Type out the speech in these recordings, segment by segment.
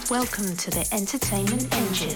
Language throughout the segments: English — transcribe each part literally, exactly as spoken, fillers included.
Welcome to the Entertainment Engine.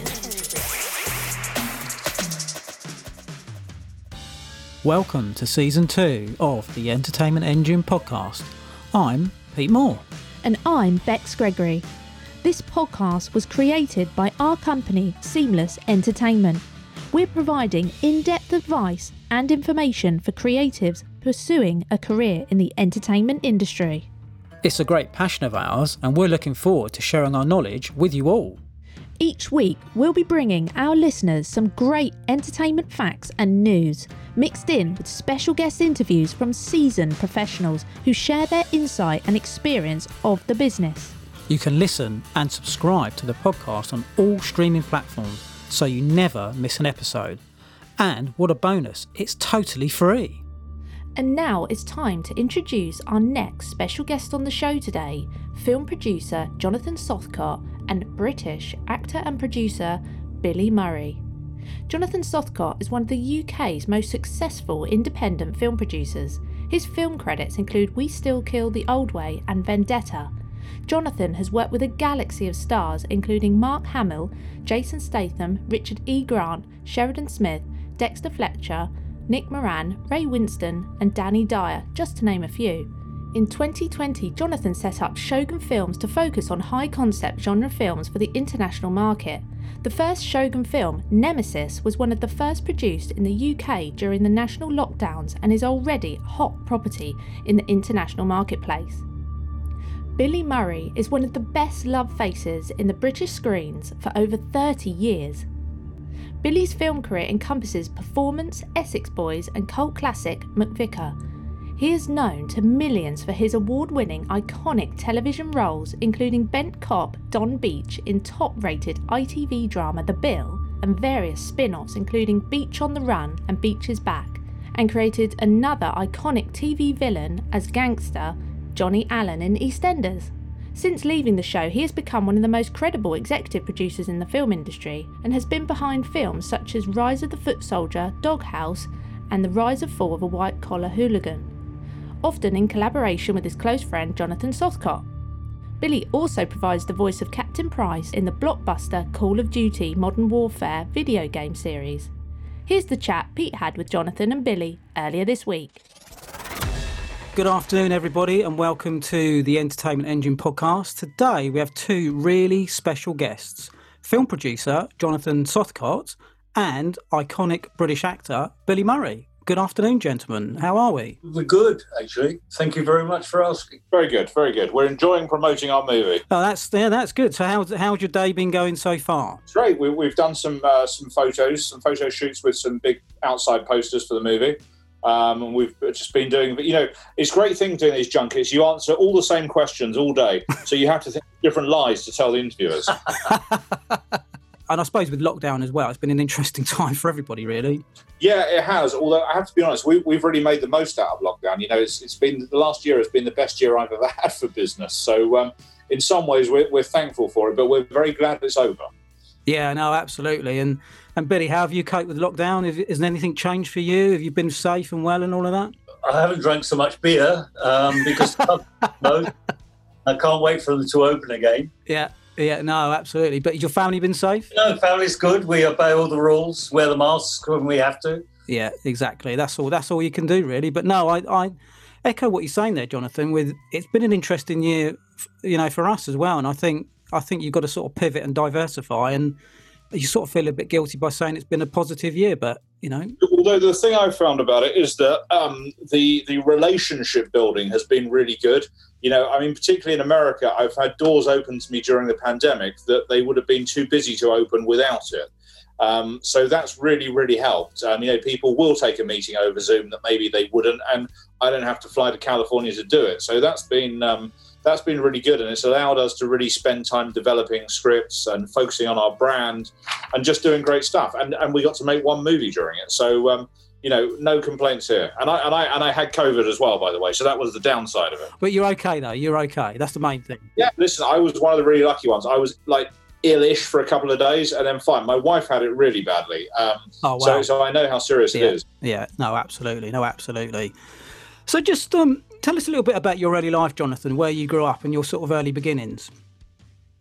Welcome to Season two of the Entertainment Engine podcast. I'm Pete Moore. And I'm Bex Gregory. This podcast was created by our company, Seamless Entertainment. We're providing in-depth advice and information for creatives pursuing a career in the entertainment industry. It's a great passion of ours, and we're looking forward to sharing our knowledge with you all. Each week, we'll be bringing our listeners some great entertainment facts and news, mixed in with special guest interviews from seasoned professionals who share their insight and experience of the business. You can listen and subscribe to the podcast on all streaming platforms so you never miss an episode. And what a bonus, it's totally free. And now it's time to introduce our next special guest on the show today, film producer Jonathan Southcott and British actor and producer Billy Murray. Jonathan Southcott is one of the U K's most successful independent film producers. His film credits include We Still Kill the Old Way and Vendetta. Jonathan has worked with a galaxy of stars including Mark Hamill, Jason Statham, Richard E. Grant, Sheridan Smith, Dexter Fletcher, Nick Moran, Ray Winston and Danny Dyer, just to name a few. In twenty twenty, Jonathan set up Shogun Films to focus on high-concept genre films for the international market. The first Shogun film, Nemesis, was one of the first produced in the U K during the national lockdowns and is already a hot property in the international marketplace. Billy Murray is one of the best-loved faces in the British screens for over thirty years. Billy's film career encompasses Performance, Essex Boys and cult classic McVicar. He is known to millions for his award-winning iconic television roles including Bent Cop Don Beach in top-rated I T V drama The Bill and various spin-offs including Beach on the Run and Beach is Back, and created another iconic T V villain as gangster Johnny Allen in EastEnders. Since leaving the show, he has become one of the most credible executive producers in the film industry and has been behind films such as Rise of the Foot Soldier, Doghouse and The Rise and Fall of a White Collar Hooligan, often in collaboration with his close friend Jonathan Southcott. Billy also provides the voice of Captain Price in the blockbuster Call of Duty Modern Warfare video game series. Here's the chat Pete had with Jonathan and Billy earlier this week. Good afternoon, everybody, and welcome to the Entertainment Engine podcast. Today we have two really special guests, film producer Jonathan Southcott and iconic British actor Billy Murray. Good afternoon, gentlemen. How are we? We're good, actually. Thank you very much for asking. Very good, very good. We're enjoying promoting our movie. Oh, that's yeah, that's good. So how's, how's your day been going so far? It's great. We, we've done some uh, some photos, some photo shoots with some big outside posters for the movie. Um, and we've just been doing, but you know, it's a great thing doing these junkets. You answer all the same questions all day, so you have to think different lies to tell the interviewers. And I suppose with lockdown as well, it's been an interesting time for everybody, really. Yeah, it has. Although I have to be honest, we, we've really made the most out of lockdown. You know, it's, it's been the last year has been the best year I've ever had for business. So um, in some ways, we're, we're thankful for it, but we're very glad it's over. Yeah, no, absolutely. And and Billy, how have you coped with lockdown? Have, has anything changed for you? Have you been safe and well and all of that? I haven't drank so much beer um, because no, I can't wait for them to open again. Yeah, yeah, no, absolutely. But has your family been safe? No, family's good. We obey all the rules, wear the masks when we have to. Yeah, exactly. That's all. That's all you can do, really. But no, I, I echo what you're saying there, Jonathan. With it's been an interesting year, you know, for us as well. And I think I think you've got to sort of pivot and diversify. And you sort of feel a bit guilty by saying it's been a positive year, but you know. Although the thing I've found about it is that um, the the relationship building has been really good. You know, I mean, particularly in America, I've had doors open to me during the pandemic that they would have been too busy to open without it. Um, so that's really, really helped. Um, you know, people will take a meeting over Zoom that maybe they wouldn't, and I don't have to fly to California to do it. So that's been um, that's been really good, and it's allowed us to really spend time developing scripts and focusing on our brand and just doing great stuff. And and we got to make one movie during it. So um, you know, no complaints here. And I and I and I had COVID as well, by the way. So that was the downside of it. But you're okay though. You're okay. That's the main thing. Yeah. Listen, I was one of the really lucky ones. I was like ill-ish for a couple of days and then fine. My wife had it really badly. Um, oh, wow. So so I know how serious yeah. it is. Yeah. No, absolutely. No, absolutely. So just um, tell us a little bit about your early life, Jonathan, where you grew up and your sort of early beginnings.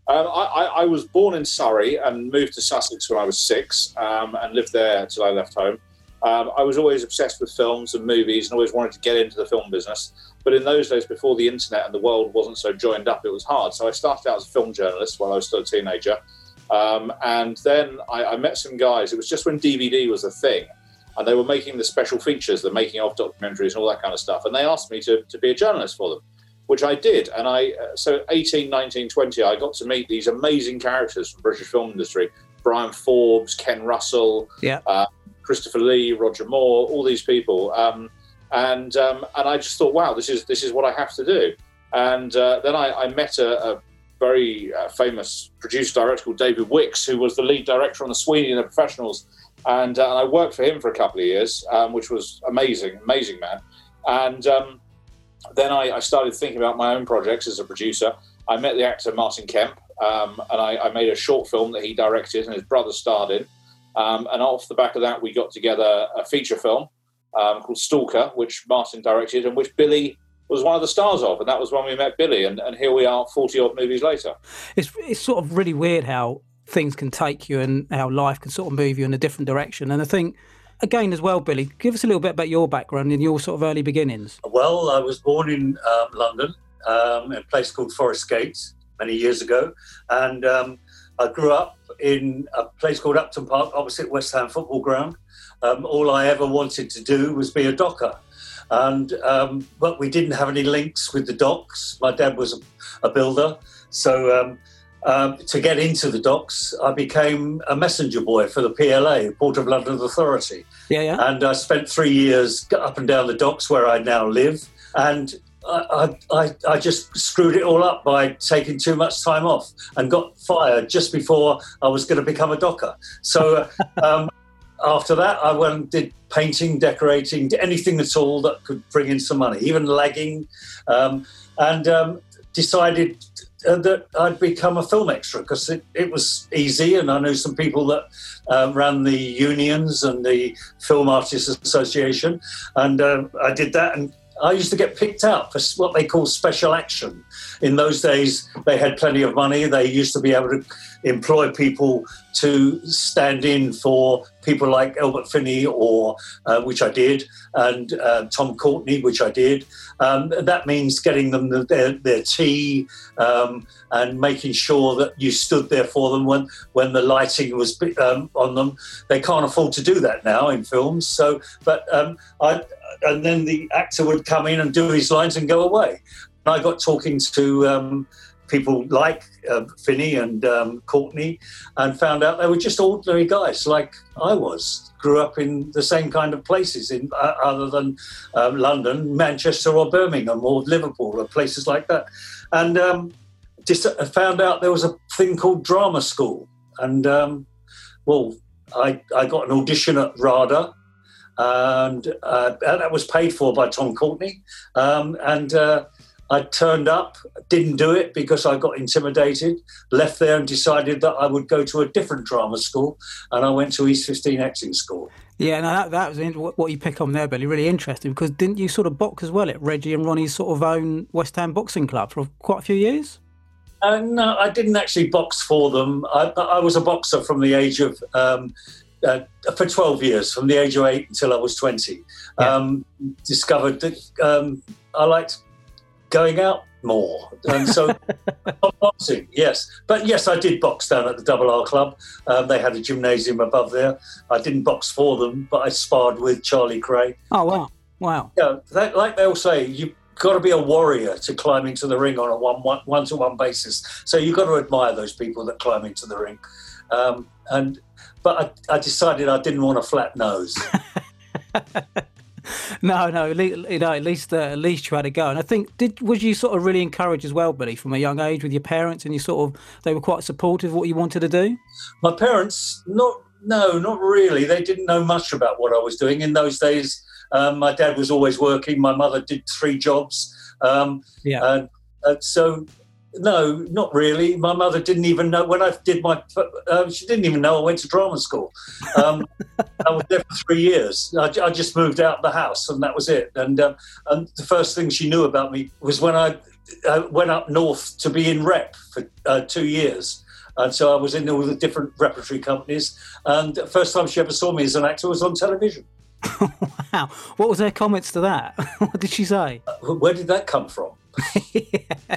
Um, I, I, I was born in Surrey and moved to Sussex when I was six, um, and lived there until I left home. Um, I was always obsessed with films and movies and always wanted to get into the film business. But in those days, before the internet and the world wasn't so joined up, it was hard. So I started out as a film journalist while I was still a teenager. Um, and then I, I met some guys. It was just when D V D was a thing. And they were making the special features, the making of documentaries and all that kind of stuff. And they asked me to, to be a journalist for them, which I did. And I, so eighteen, nineteen, twenty, I got to meet these amazing characters from the British film industry. Brian Forbes, Ken Russell, yeah. uh, Christopher Lee, Roger Moore, all these people. Um, and um, and I just thought, wow, this is this is what I have to do. And uh, then I, I met a, a very uh, famous producer-director called David Wicks, who was the lead director on The Sweeney and the Professionals. And, uh, and I worked for him for a couple of years, um, which was amazing, amazing man. And um, then I, I started thinking about my own projects as a producer. I met the actor Martin Kemp, um, and I, I made a short film that he directed and his brother starred in. Um, and off the back of that, we got together a feature film um, called Stalker, which Martin directed and which Billy was one of the stars of. And that was when we met Billy. And, and here we are forty-odd movies later. It's, it's sort of really weird how things can take you and how life can sort of move you in a different direction. And I think, again, as well, Billy, give us a little bit about your background and your sort of early beginnings. Well, I was born in um, London, um, in a place called Forest Gate many years ago. And um, I grew up in a place called Upton Park, opposite West Ham football ground. Um, all I ever wanted to do was be a docker. And um, but we didn't have any links with the docks. My dad was a, a builder. So um, um, to get into the docks, I became a messenger boy for the P L A, Port of London Authority. Yeah, yeah. And I spent three years up and down the docks where I now live. And I, I, I just screwed it all up by taking too much time off and got fired just before I was going to become a docker. So um, after that, I went and did painting, decorating, anything at all that could bring in some money, even lagging, um, and um, decided that I'd become a film extra because it, it was easy, and I knew some people that uh, ran the unions and the Film Artists Association, and uh, I did that, and I used to get picked out for what they call special action. In those days, they had plenty of money. They used to be able to employ people to stand in for people like Albert Finney, or uh, which I did, and uh, Tom Courtenay, which I did. Um, that means getting them the, their, their tea um, and making sure that you stood there for them when, when the lighting was um, on them. They can't afford to do that now in films. So, but um, I, and then the actor would come in and do his lines and go away. And I got talking to um, people like uh, Finney and um, Courtenay, and found out they were just ordinary guys like I was. Grew up in the same kind of places, in uh, other than um, London, Manchester or Birmingham or Liverpool or places like that. And um, just found out there was a thing called drama school. And, um, well, I, I got an audition at RADA, and uh, that was paid for by Tom Courtenay. Um, and uh, I turned up, didn't do it because I got intimidated, left there and decided that I would go to a different drama school, and I went to East fifteen Acting School. Yeah, no, that, that was in, what you pick on there, Billy, really interesting, because didn't you sort of box as well at Reggie and Ronnie's sort of own West Ham boxing club for quite a few years? Uh, no, I didn't actually box for them. I, I was a boxer from the age of... Um, Uh, for twelve years, from the age of eight until I was twenty. Yeah. Um, discovered that um, I liked going out more. And so boxing, yes. But yes, I did box down at the Double R Club. Um, they had a gymnasium above there. I didn't box for them, but I sparred with Charlie Cray. Oh, wow. Wow. Yeah, that, like they'll say, you've got to be a warrior to climb into the ring on a one, one, one-to-one basis. So you've got to admire those people that climb into the ring. Um, and But I, I decided I didn't want a flat nose. no, no, you know, at least uh, at least you had a go. And I think, did was you sort of really encouraged as well, Billy, from a young age with your parents, and you sort of they were quite supportive of what you wanted to do? My parents, not no, not really. They didn't know much about what I was doing in those days. Um, my dad was always working. My mother did three jobs. Um, yeah. And, uh, so. No, not really. My mother didn't even know when I did my. Uh, she didn't even know I went to drama school. Um, I was there for three years. I, I just moved out of the house, and that was it. And um, and the first thing she knew about me was when I uh, went up north to be in rep for uh, two years. And so I was in all the different repertory companies. And the first time she ever saw me as an actor was on television. Wow. What was her comments to that? What did she say? Uh, where did that come from? Yeah.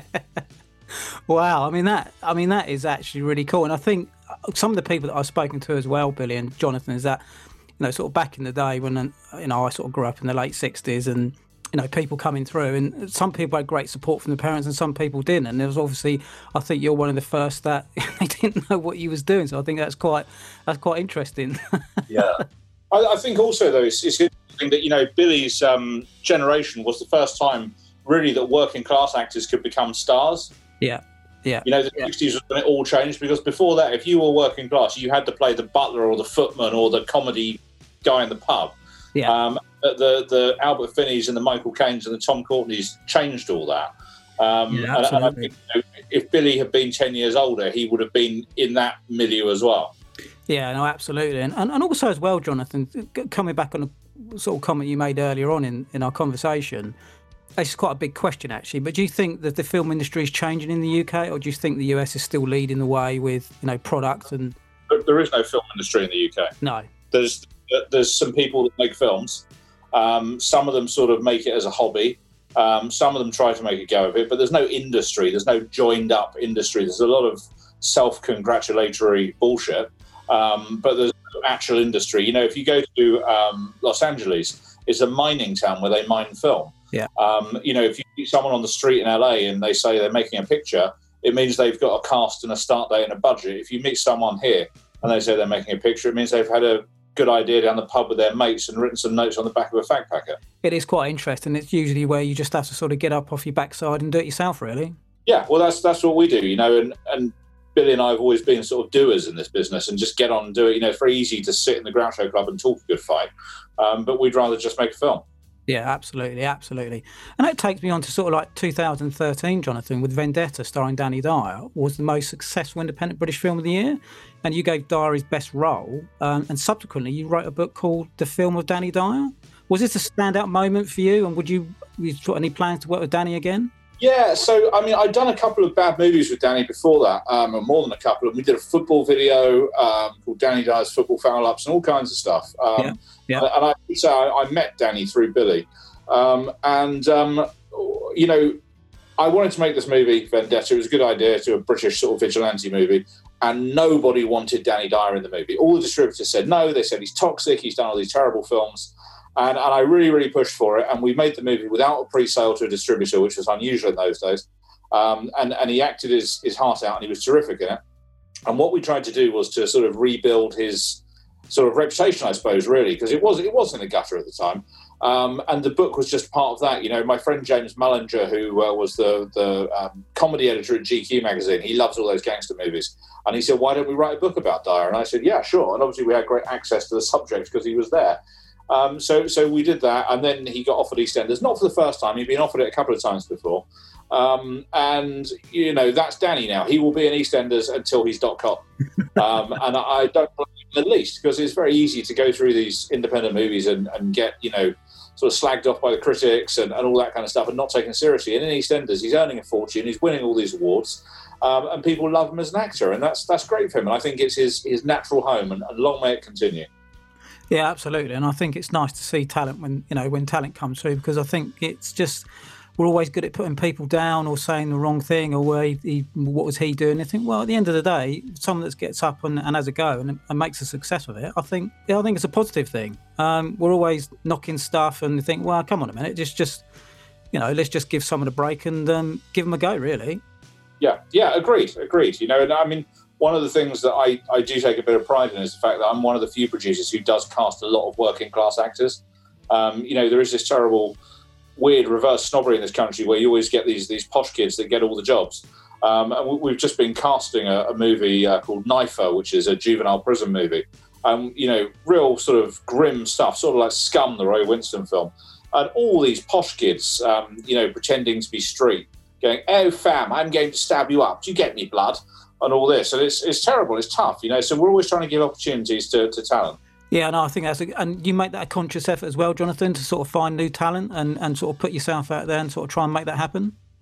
Wow. I mean, that I mean, that is actually really cool. And I think some of the people that I've spoken to as well, Billy and Jonathan, is that, you know, sort of back in the day when, you know, I sort of grew up in the late sixties and, you know, people coming through, and some people had great support from the parents and some people didn't. And there was obviously, I think you're one of the first that they didn't know what you was doing. So I think that's quite, that's quite interesting. Yeah. I, I think also, though, it's, it's interesting that, you know, Billy's um, generation was the first time really that working class actors could become stars. Yeah. Yeah. You know, the yeah. sixties was when it all changed, because before that, if you were working class, you had to play the butler or the footman or the comedy guy in the pub. Yeah. Um, the the Albert Finneys and the Michael Caines and the Tom Courtneys changed all that. Um, Yeah, and, and I absolutely. think, you know, if Billy had been ten years older, he would have been in that milieu as well. Yeah, no, absolutely. And, and and also as well, Jonathan, coming back on a sort of comment you made earlier on in, in our conversation, this is quite a big question, actually, but do you think that the film industry is changing in the U K, or do you think the U S is still leading the way with, you know, product and... But there is no film industry in the U K. No. There's there's some people that make films. Um, some of them sort of make it as a hobby. Um, some of them try to make a go of it, but there's no industry. There's no joined-up industry. There's a lot of self-congratulatory bullshit, um, but there's no actual industry. You know, if you go to um, Los Angeles, it's a mining town where they mine film. Yeah. Um, you know, if you meet someone on the street in L A and they say they're making a picture, it means they've got a cast and a start date and a budget. If you meet someone here and they say they're making a picture, it means they've had a good idea down the pub with their mates and written some notes on the back of a fact packer. It is quite interesting. It's usually where you just have to sort of get up off your backside and do it yourself, really. Yeah, well, that's that's what we do, you know, and, and Billy and I have always been sort of doers in this business and just get on and do it. You know, it's very easy to sit in the Groucho Club and talk a good fight, um, but we'd rather just make a film. Yeah, absolutely, absolutely. And that takes me on to sort of like two thousand thirteen, Jonathan, with Vendetta, starring Danny Dyer, was the most successful independent British film of the year. And you gave Dyer his best role. Um, and subsequently, you wrote a book called The Film of Danny Dyer. Was this a standout moment for you? And would you, you got any plans to work with Danny again? Yeah, so, I mean, I'd done a couple of bad movies with Danny before that, um, or more than a couple. We did a football video um, called Danny Dyer's Football Foul-Ups and all kinds of stuff. Um, Yeah, yeah. And I, so I, I met Danny through Billy. Um, and, um, you know, I wanted to make this movie, Vendetta. It was a good idea, to a British sort of vigilante movie. And nobody wanted Danny Dyer in the movie. All the distributors said no. They said he's toxic. He's done all these terrible films. And, and I really, really pushed for it. And we made the movie without a pre-sale to a distributor, which was unusual in those days. Um, and, and he acted his, his heart out, and he was terrific in it. And what we tried to do was to sort of rebuild his sort of reputation, I suppose, really, because it was, it was in the gutter at the time. Um, and the book was just part of that. You know, my friend James Mullinger, who uh, was the, the um, comedy editor at G Q magazine, he loves all those gangster movies. And he said, why don't we write a book about Dyer? And I said, yeah, sure. And obviously we had great access to the subject because he was there. Um, so so we did that, and then he got offered EastEnders, not for the first time. He'd been offered it a couple of times before. Um, and, you know, that's Danny now. He will be in EastEnders until he's dot com. Um, and I, I don't blame him the least, because it's very easy to go through these independent movies and, and get, you know, sort of slagged off by the critics and, and all that kind of stuff and not taken seriously. And in EastEnders, he's earning a fortune. He's winning all these awards. Um, and people love him as an actor. And that's that's great for him. And I think it's his, his natural home, and, and long may it continue. Yeah, absolutely. And I think it's nice to see talent when, you know, when talent comes through, because I think it's just, we're always good at putting people down or saying the wrong thing, or where he, he, what was he doing? I think, well, at the end of the day, someone that gets up and, and has a go and, and makes a success of it, I think, yeah, I think it's a positive thing. Um, we're always knocking stuff and think, well, come on a minute, just, just, you know, let's just give someone a break and um, give them a go, really. Yeah, yeah, agreed, agreed. You know, and I mean, one of the things that I, I do take a bit of pride in is the fact that I'm one of the few producers who does cast a lot of working class actors. Um, you know, there is this terrible, weird reverse snobbery in this country where you always get these these posh kids that get all the jobs. Um, and we've just been casting a, a movie uh, called Knifer, which is a juvenile prison movie. Um, you know, real sort of grim stuff, sort of like Scum, the Roy Winston film. And all these posh kids, um, you know, pretending to be street, going, oh, fam, I'm going to stab you up. Do you get me, blood? And all this. And it's it's terrible. It's tough, you know. So we're always trying to give opportunities to, to talent. Yeah, no, I think that's, a, and you make that a conscious effort as well, Jonathan, to sort of find new talent and, and sort of put yourself out there and sort of try and make that happen.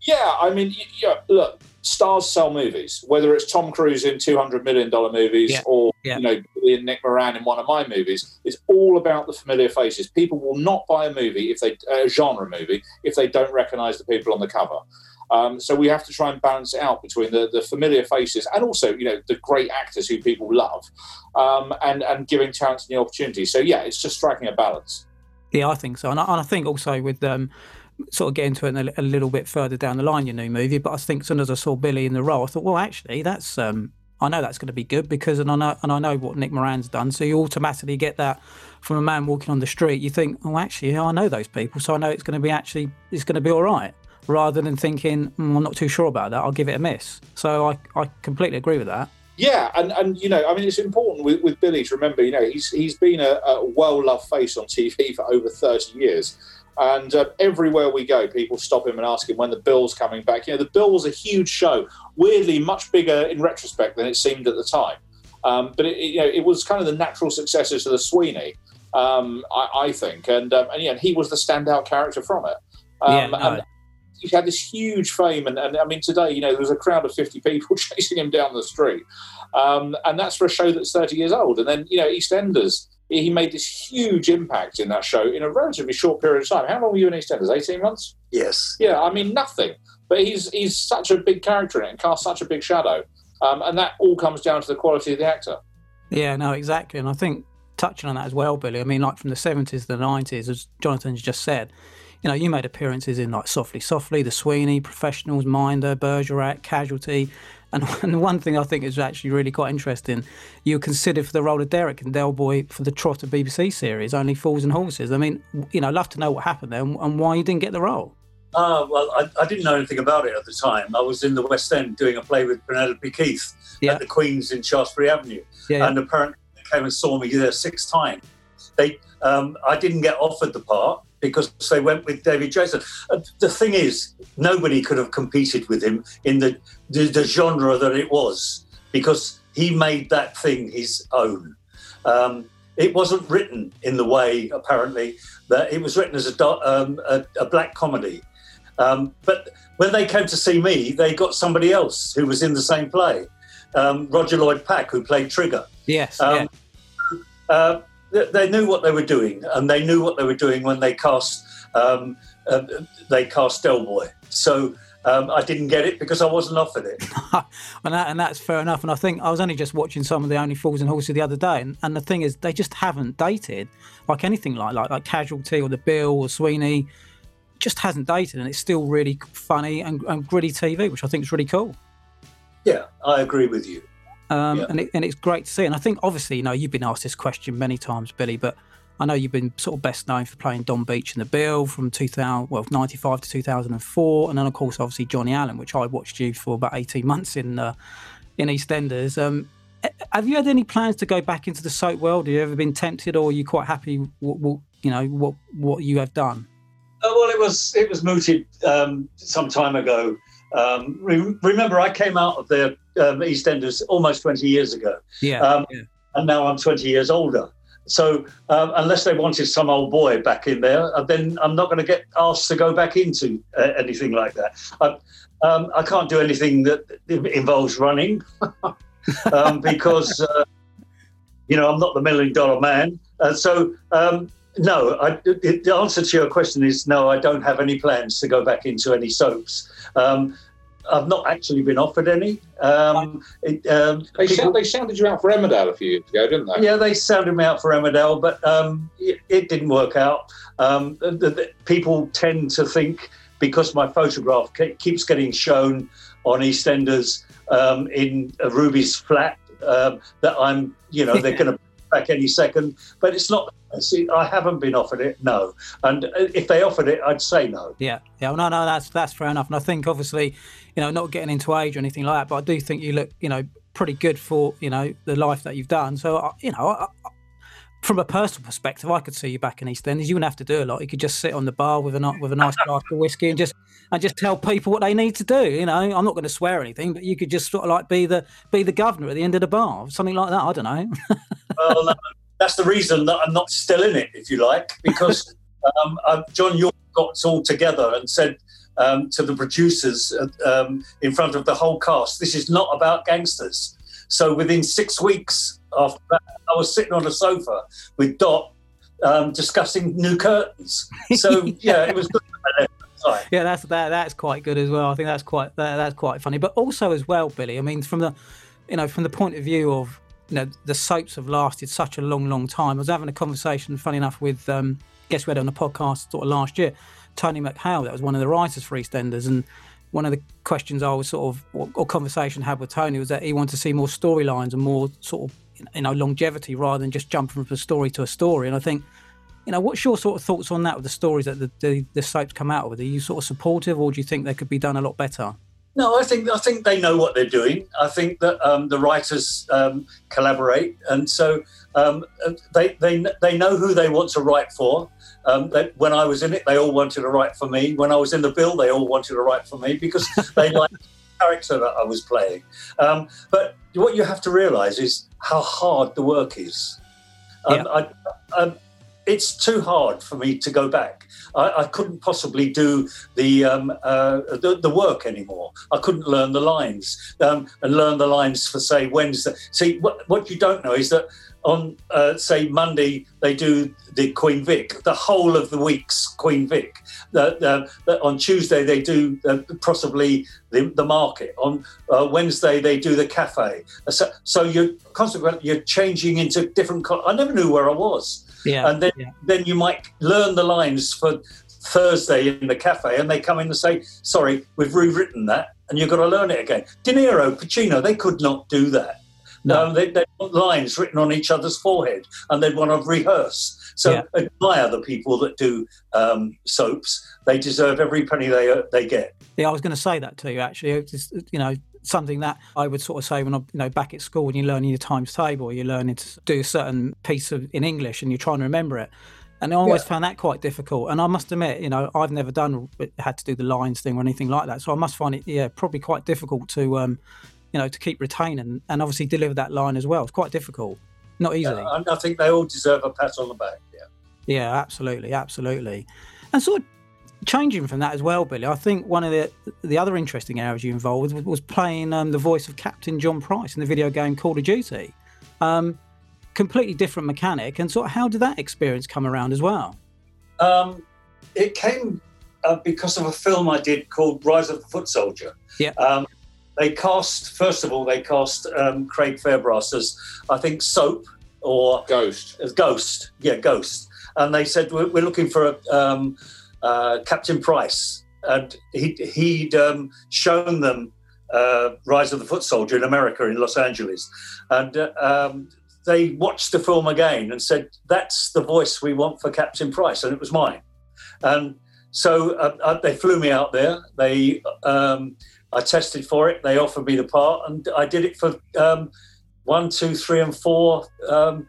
Yeah, I mean, yeah, look, stars sell movies, whether it's Tom Cruise in two hundred million dollars movies yeah. or, yeah. you know, Billy and Nick Moran in one of my movies. It's all about the familiar faces. People will not buy a movie, if they a genre movie, if they don't recognise the people on the cover. Um, so we have to try and balance it out between the, the familiar faces and also, you know, the great actors who people love, um, and, and giving talent new opportunities. So, yeah, it's just striking a balance. Yeah, I think so. And I, and I think also with... Um, sort of get into it a, a little bit further down the line, your new movie, but I think as soon as I saw Billy in the role, I thought, well, actually, that's um, I know that's going to be good because, and I know, and I know what Nick Moran's done, so you automatically get that from a man walking on the street. You think, oh, actually, yeah, I know those people, so I know it's going to be actually, it's going to be all right, rather than thinking, mm, I'm not too sure about that, I'll give it a miss. So I, I completely agree with that. Yeah, and, and you know, I mean, it's important with, with Billy to remember, you know, he's he's been a, a well-loved face on T V for over thirty years. And uh, everywhere we go, people stop him and ask him when the Bill's coming back. You know, the Bill was a huge show, weirdly much bigger in retrospect than it seemed at the time. Um, but it, it, you know, it was kind of the natural successor to the Sweeney, um, I, I think. And um, and yeah, he was the standout character from it. Um, yeah, no. And he had this huge fame, and, and I mean, today, you know, there was a crowd of fifty people chasing him down the street, um, and that's for a show that's thirty years old. And then, you know, EastEnders. He made this huge impact in that show in a relatively short period of time. How long were you in EastEnders? eighteen months? Yes. Yeah, I mean, nothing. But he's he's such a big character in it and casts such a big shadow. Um, and that all comes down to the quality of the actor. Yeah, no, exactly. And I think touching on that as well, Billy, I mean, like from the seventies to the nineties, as Jonathan's just said, you know, you made appearances in like Softly Softly, The Sweeney, Professionals, Minder, Bergerac, Casualty. And, and the one thing I think is actually really quite interesting, you were considered for the role of Derek and Del Boy for the Trotter B B C series, Only Fools and Horses. I mean, you know, I'd love to know what happened there and, and why you didn't get the role. Uh, well, I, I didn't know anything about it at the time. I was in the West End doing a play with Penelope Keith yeah. at the Queen's in Shaftesbury Avenue. Yeah, yeah. And apparently they came and saw me there six times. They, um, I didn't get offered the part because they went with David Jason. Uh, the thing is, nobody could have competed with him in the, the, the genre that it was, because he made that thing his own. Um, it wasn't written in the way, apparently, that it was written as a, um, a, a black comedy. Um, but when they came to see me, they got somebody else who was in the same play, um, Roger Lloyd Pack, who played Trigger. Yes, um, yeah. Uh, they knew what they were doing, and they knew what they were doing when they cast um, uh, they cast Del Boy. So um, I didn't get it because I wasn't offered it. and, that, and that's fair enough. And I think I was only just watching some of the Only Fools and Horses the other day, and, and the thing is, they just haven't dated like anything like like, like Casualty or The Bill or Sweeney. Just hasn't dated, and it's still really funny and, and gritty T V, which I think is really cool. Yeah, I agree with you. Um, yeah. and, it, and it's great to see. And I think, obviously, you know, you've been asked this question many times, Billy, but I know you've been sort of best known for playing Don Beach in The Bill from two thousand, well, ninety-five to two thousand four, and then, of course, obviously, Johnny Allen, which I watched you for about eighteen months in uh, in EastEnders. Um, have you had any plans to go back into the soap world? Have you ever been tempted, or are you quite happy, what, what, you know, what what you have done? Oh, well, it was it was mooted um, some time ago. Um, re- remember, I came out of the um, EastEnders almost twenty years ago. Yeah, um, yeah. And now I'm twenty years older. So um, unless they wanted some old boy back in there, uh, then I'm not going to get asked to go back into uh, anything like that. I, um, I can't do anything that involves running um, because, uh, you know, I'm not the million dollar man. Uh, so, um, no, I, it, the answer to your question is no, I don't have any plans to go back into any soaps. Um, I've not actually been offered any. Um, it, um, they, people, sound, they sounded you out for Emmerdale a few years ago, didn't they? Yeah, they sounded me out for Emmerdale, but um, it, it didn't work out. Um, the, the, people tend to think because my photograph ke- keeps getting shown on EastEnders um, in uh, Ruby's flat um, that I'm, you know, they're going to be back any second. But it's not. See, I haven't been offered it, no. And if they offered it, I'd say no. Yeah, yeah. Well, no, no, that's that's fair enough. And I think, obviously, you know, not getting into age or anything like that, but I do think you look, you know, pretty good for, you know, the life that you've done. So, you know, I, I, from a personal perspective, I could see you back in EastEnders. You wouldn't have to do a lot. You could just sit on the bar with a with a nice glass of whiskey and just and just tell people what they need to do. You know, I'm not going to swear or anything, but you could just sort of like be the be the governor at the end of the bar, something like that. I don't know. Well, no. That's the reason that I'm not still in it, if you like, because um, uh, John York got it all together and said, um, to the producers um, in front of the whole cast, this is not about gangsters. So within six weeks after that, I was sitting on a sofa with Dot um, discussing new curtains. So, yeah, yeah it was good. Yeah, that's that. That's quite good as well. I think that's quite that, that's quite funny. But also as well, Billy. I mean, from the, you know, from the point of view of, you know, the soaps have lasted such a long, long time. I was having a conversation, funny enough, with um, guest we had on the podcast sort of last year, Tony McHale. That was one of the writers for EastEnders, and one of the questions I was sort of or, or conversation I had with Tony was that he wanted to see more storylines and more sort of, you know, longevity rather than just jumping from a story to a story. And I think, you know, what's your sort of thoughts on that with the stories that the, the, the soaps come out with? Are you sort of supportive, or do you think they could be done a lot better? No, I think I think they know what they're doing. I think that um, the writers um, collaborate, and so um, they they they know who they want to write for. Um, they, when I was in it, they all wanted to write for me. When I was in the bill, they all wanted to write for me because they liked the character that I was playing. Um, but what you have to realise is how hard the work is. Um, yeah. I, um, it's too hard for me to go back. I, I couldn't possibly do the, um, uh, the the work anymore. I couldn't learn the lines um, and learn the lines for, say, Wednesday. See, what, what you don't know is that on, uh, say, Monday, they do the Queen Vic, the whole of the week's Queen Vic. The, the, the, on Tuesday, they do uh, possibly the, the market. On uh, Wednesday, they do the cafe. So, so you're consequently, you're changing into different... Co- I never knew where I was. Yeah, and then, yeah. then you might learn the lines for Thursday in the cafe, and they come in and say, sorry, we've rewritten that, and you've got to learn it again. De Niro, Pacino, they could not do that. No, um, they, they want lines written on each other's forehead, and they'd want to rehearse. So yeah. admire the people that do um, soaps. They deserve every penny they uh, they get. Yeah, I was going to say that to you, actually. It's just, you know, something that I would sort of say when I'm, you know, back at school, when you're learning your times table, you're learning to do a certain piece of in English and you're trying to remember it. And I always yeah. found that quite difficult. And I must admit, you know, I've never done, had to do the lines thing or anything like that. So I must find it, yeah, probably quite difficult to, um, you know, to keep retaining and obviously deliver that line as well. It's quite difficult. Not easy. Yeah, I think they all deserve a pat on the back, yeah. Yeah, absolutely, absolutely. And sort of changing from that as well, Billy, I think one of the the other interesting areas you involved with was playing um, the voice of Captain John Price in the video game Call of Duty. Um, completely different mechanic, and sort of how did that experience come around as well? Um, it came uh, because of a film I did called Rise of the Foot Soldier. Yeah. Um, they cast, first of all, they cast um, Craig Fairbrass as, I think, Soap or... Ghost. As Ghost, yeah, Ghost. And they said, we're, we're looking for a, um, uh, Captain Price. And he'd, he'd um, shown them uh, Rise of the Foot Soldier in America, in Los Angeles. And uh, um, they watched the film again and said, that's the voice we want for Captain Price. And it was mine. And so uh, uh, they flew me out there. They... Um, I tested for it. They offered me the part, and I did it for um, one, two, three, and four. Um,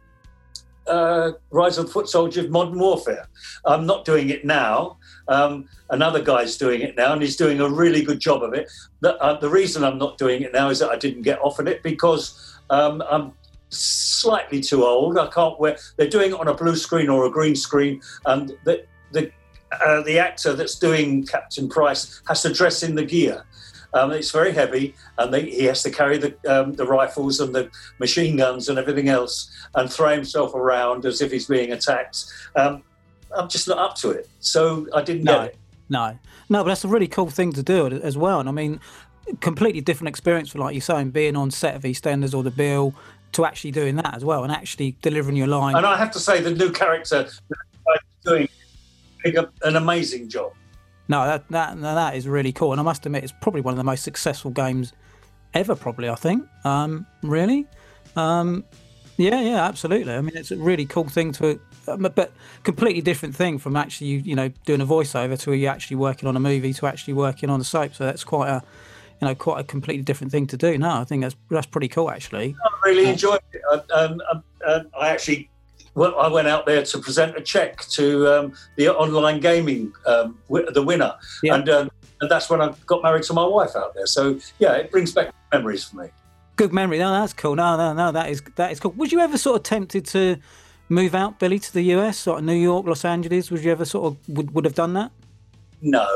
uh, Rise of the Foot Soldier: Modern Warfare. I'm not doing it now. Um, another guy's doing it now, and he's doing a really good job of it. The, uh, the reason I'm not doing it now is that I didn't get offered it because um, I'm slightly too old. I can't wear. They're doing it on a blue screen or a green screen, and the the uh, the actor that's doing Captain Price has to dress in the gear. Um, it's very heavy, and they, he has to carry the um, the rifles and the machine guns and everything else, and throw himself around as if he's being attacked. Um, I'm just not up to it, so I didn't no, get it. No, no, but that's a really cool thing to do as well. And I mean, completely different experience for, like you're saying, being on set of EastEnders or The Bill to actually doing that as well, and actually delivering your line. And I have to say, the new character that I'm doing did an amazing job. No, that, that that is really cool, and I must admit, it's probably one of the most successful games ever. Probably, I think. Um, really, um, yeah, yeah, absolutely. I mean, it's a really cool thing to, but completely different thing from actually, you, you know, doing a voiceover to you actually working on a movie to actually working on a soap. So that's quite a, you know, quite a completely different thing to do. No, I think that's that's pretty cool, actually. I really enjoyed it. I, um, I, I actually. Well, I went out there to present a check to um, the online gaming, um, w- the winner, yeah. and, um, and that's when I got married to my wife out there. So yeah, it brings back memories for me. Good memory. No, that's cool. No, no, no, that is that is cool. Was you ever sort of tempted to move out, Billy, to the U S, sort of New York, Los Angeles? Was you ever sort of would, would have done that? No,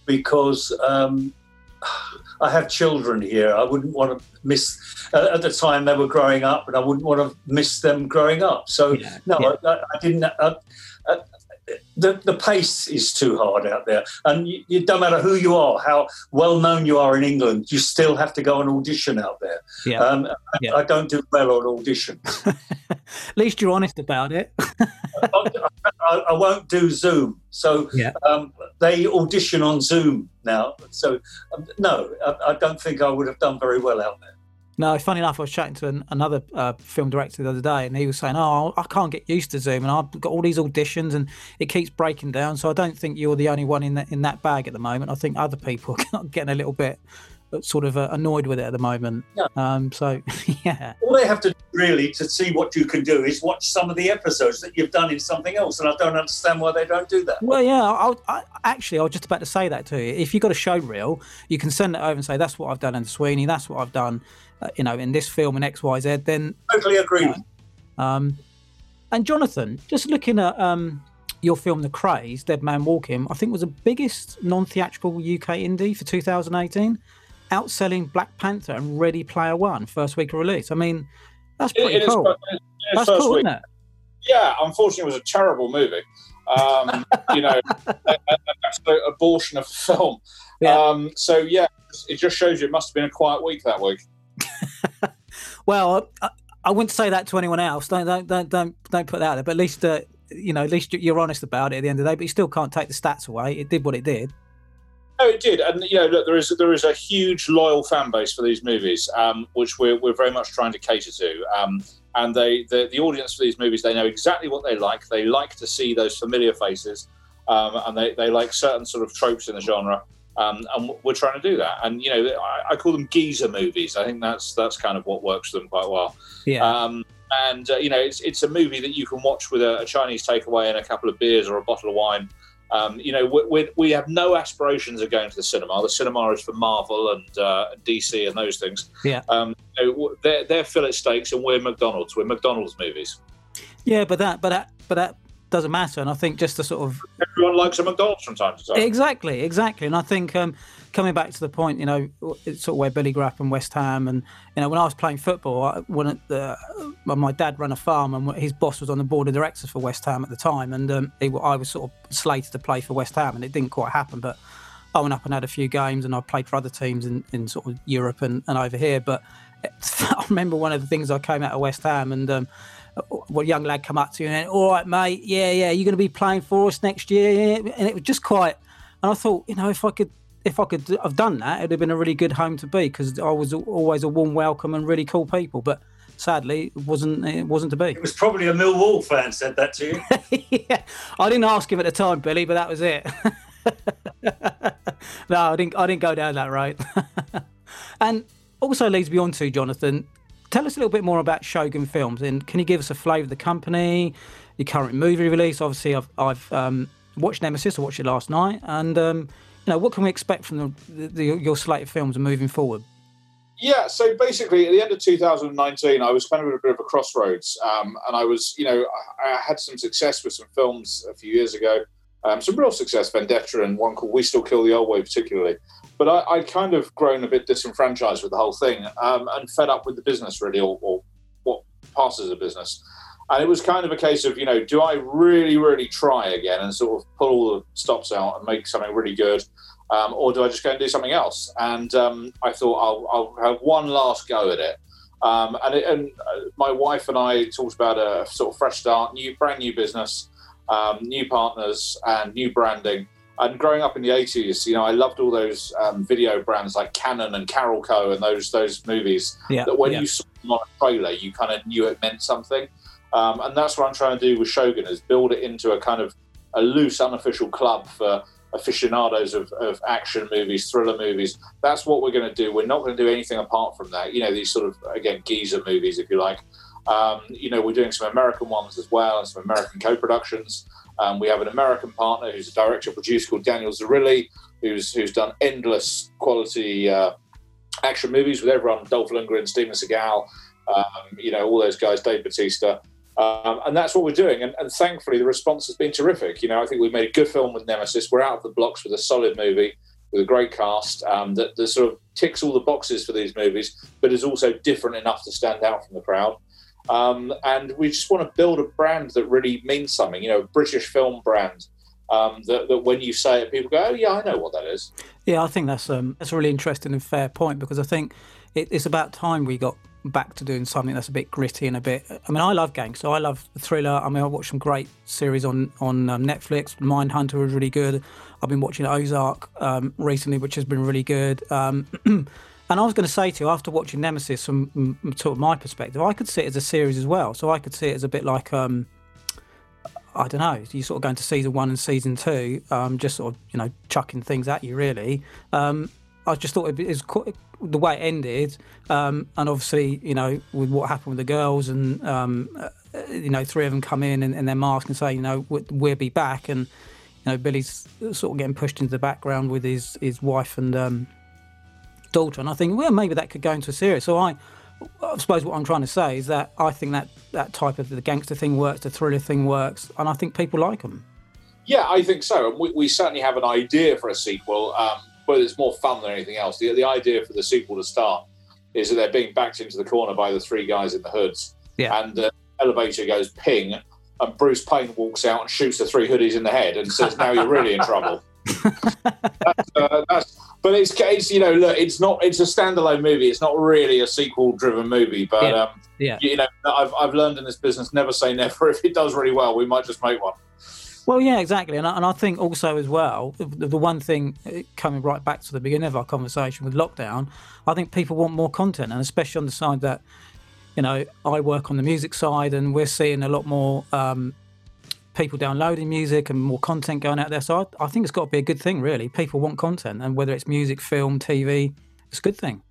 because um, I have children here. I wouldn't want to miss. Uh, at the time they were growing up, and I wouldn't want to miss them growing up. So Yeah, no, yeah. I, I didn't. Uh, uh, the the pace is too hard out there, and you, it don't matter who you are, how well known you are in England, you still have to go and audition out there. Yeah. Um, Yeah. I, I don't do well on auditions. At least you're honest about it. I, I, I won't do Zoom, so Yeah. um, they audition on Zoom now. So um, no, I, I don't think I would have done very well out there. No, funny enough, I was chatting to an, another uh, film director the other day, and he was saying, "Oh, I can't get used to Zoom, and I've got all these auditions, and it keeps breaking down. So I don't think you're the only one in that in that bag at the moment. I think other people are getting a little bit sort of uh, annoyed with it at the moment." Yeah. Um, so yeah, All they have to do really to see what you can do is watch some of the episodes that you've done in something else, and I don't understand why they don't do that. well, yeah. I, I actually I was just about to say that to you. If you've got a show reel, you can send it over and say, "That's what I've done in Sweeney. That's what I've done." Uh, you know, in this film in X Y Z, then Totally agree. with you. um, and Jonathan, just looking at um, your film, The Craze, Dead Man Walking, I think was the biggest non-theatrical U K indie for two thousand eighteen, outselling Black Panther and Ready Player One first week of release. I mean, that's pretty It- it is cool. fir- it is That's first cool, week. isn't it? Yeah, unfortunately, it was a terrible movie. Um, you know, a- a- an absolute abortion of a film. Yeah. Um, so yeah, it just shows you it must have been a quiet week that week. Well, I, I wouldn't say that to anyone else. Don't don't don't don't, don't put that out there. But at least uh, you know, at least you're honest about it at the end of the day. But you still can't take the stats away. It did what it did. No, it did, and you know, look, there is there is a huge loyal fan base for these movies, um, which we're we're very much trying to cater to. Um, and they the, the audience for these movies, they know exactly what they like. They like to see those familiar faces, um, and they, they like certain sort of tropes in the genre. Um, and we're trying to do that. And you know, I, I call them geezer movies. I think that's that's kind of what works for them quite well. Yeah. Um, and uh, you know, it's it's a movie that you can watch with a, a Chinese takeaway and a couple of beers or a bottle of wine. Um, you know, we, we, we have no aspirations of going to the cinema. The cinema is for Marvel and uh, D C and those things. Yeah. Um, you know, they're, they're fillet steaks and we're McDonald's. We're McDonald's movies. Yeah, but that, but that, but that doesn't matter. And I think just to sort of Everyone likes a McDonald's from time to time. exactly, exactly. And I think um, coming back to the point, you know, it's sort of where Billy grew up in West Ham, and you know, when I was playing football, I, when uh, my dad ran a farm, and his boss was on the board of directors for West Ham at the time, and um, he, I was sort of slated to play for West Ham, and it didn't quite happen, but I went up and had a few games, and I played for other teams in, in sort of Europe and, and over here. But I remember one of the things I came out of West Ham, and um, what young lad come up to you and went, "All right, mate, yeah, yeah, you're going to be playing for us next year," and it was just quite. And I thought, you know, if I could, if I could have done that, it'd have been a really good home to be, because I was always a warm welcome and really cool people. But sadly, it wasn't. It wasn't to be. It was probably a Millwall fan said that to you. Yeah, I didn't ask him at the time, Billy, but that was it. No, I didn't. I didn't go down that road. And also leads me on to Jonathan. Tell us a little bit more about Shogun Films, and can you give us a flavour of the company, your current movie release? Obviously, I've I've um, watched Nemesis. I watched it last night, and um, you know, what can we expect from the, the, the, your slate of films moving forward? Yeah, so basically at the end of two thousand nineteen, I was kind of at a bit of a crossroads. Um, and I was, you know, I, I had some success with some films a few years ago, um, some real success, Vendetta and one called We Still Kill the Old Way particularly. But I, I'd kind of grown a bit disenfranchised with the whole thing, um, and fed up with the business really, or, or what passes as a business. And it was kind of a case of, you know, do I really, really try again and sort of pull all the stops out and make something really good? Um, or do I just go and do something else? And um, I thought I'll, I'll have one last go at it. Um, and, it, and my wife and I talked about a sort of fresh start, new, brand new business, um, new partners and new branding. And growing up in the eighties, you know, I loved all those um, video brands like Canon and Carolco and those those movies Yeah, that when yeah. you saw them on a trailer, you kind of knew it meant something. Um, and that's what I'm trying to do with Shogun, is build it into a kind of a loose, unofficial club for aficionados of, of action movies, thriller movies. That's what we're going to do. We're not going to do anything apart from that. You know, these sort of, again, geezer movies, if you like. Um, you know, we're doing some American ones as well, and some American co-productions. Um, we have an American partner who's a director producer called Daniel Zarilli, who's who's done endless quality uh, action movies with everyone, Dolph Lundgren, Steven Seagal, um, you know, all those guys, Dave Bautista. Um, and that's what we're doing. And, and thankfully, the response has been terrific. You know, I think we've made a good film with Nemesis. We're out of the blocks with a solid movie. with a great cast um, that, that sort of ticks all the boxes for these movies, but is also different enough to stand out from the crowd. Um, and we just want to build a brand that really means something, you know, a British film brand um, that, that when you say it, people go, oh, yeah, I know what that is. Yeah, I think that's um, that's a really interesting and fair point, because I think it, it's about time we got back to doing something that's a bit gritty and a bit... I mean, I love gangster. I love thriller. I mean, I watched some great series on, on um, Netflix. Mindhunter was really good. I've been watching Ozark um, recently, which has been really good. Um, and I was going to say to you, after watching Nemesis, from sort of my perspective, I could see it as a series as well. So I could see it as a bit like... Um, I don't know, you sort of go into season one and season two, um, just sort of, you know, chucking things at you, really. Um, I just thought it was quite, the way it ended, um, and obviously, you know, with what happened with the girls, and, um, uh, you know, three of them come in and, and their mask and say, you know, we'll be back. And, you know, Billy's sort of getting pushed into the background with his, his wife and um, daughter. And I think, well, maybe that could go into a series. So I... I suppose what I'm trying to say is that I think that that type of the gangster thing works, the thriller thing works, and I think people like them. Yeah, I think so. And we, we certainly have an idea for a sequel, um, but it's more fun than anything else. The, the idea for the sequel to start is that they're being backed into the corner by the three guys in the hoods, yeah. and the elevator goes ping, and Bruce Payne walks out and shoots the three hoodies in the head and says, now you're really in trouble. that's, uh, that's, but it's, it's, you know, look, it's not, it's a standalone movie. It's not really a sequel-driven movie, but yeah. Um, yeah. you know, I've I've learned in this business, never say never. If it does really well, we might just make one. Well, yeah, exactly, and I, and I think also as well, the, the one thing coming right back to the beginning of our conversation with lockdown, I think people want more content, and especially on the side that, you know, I work on the music side, and we're seeing a lot more. Um, people downloading music and more content going out there. So I, I think it's got to be a good thing, really. People want content, and whether it's music, film, T V, it's a good thing.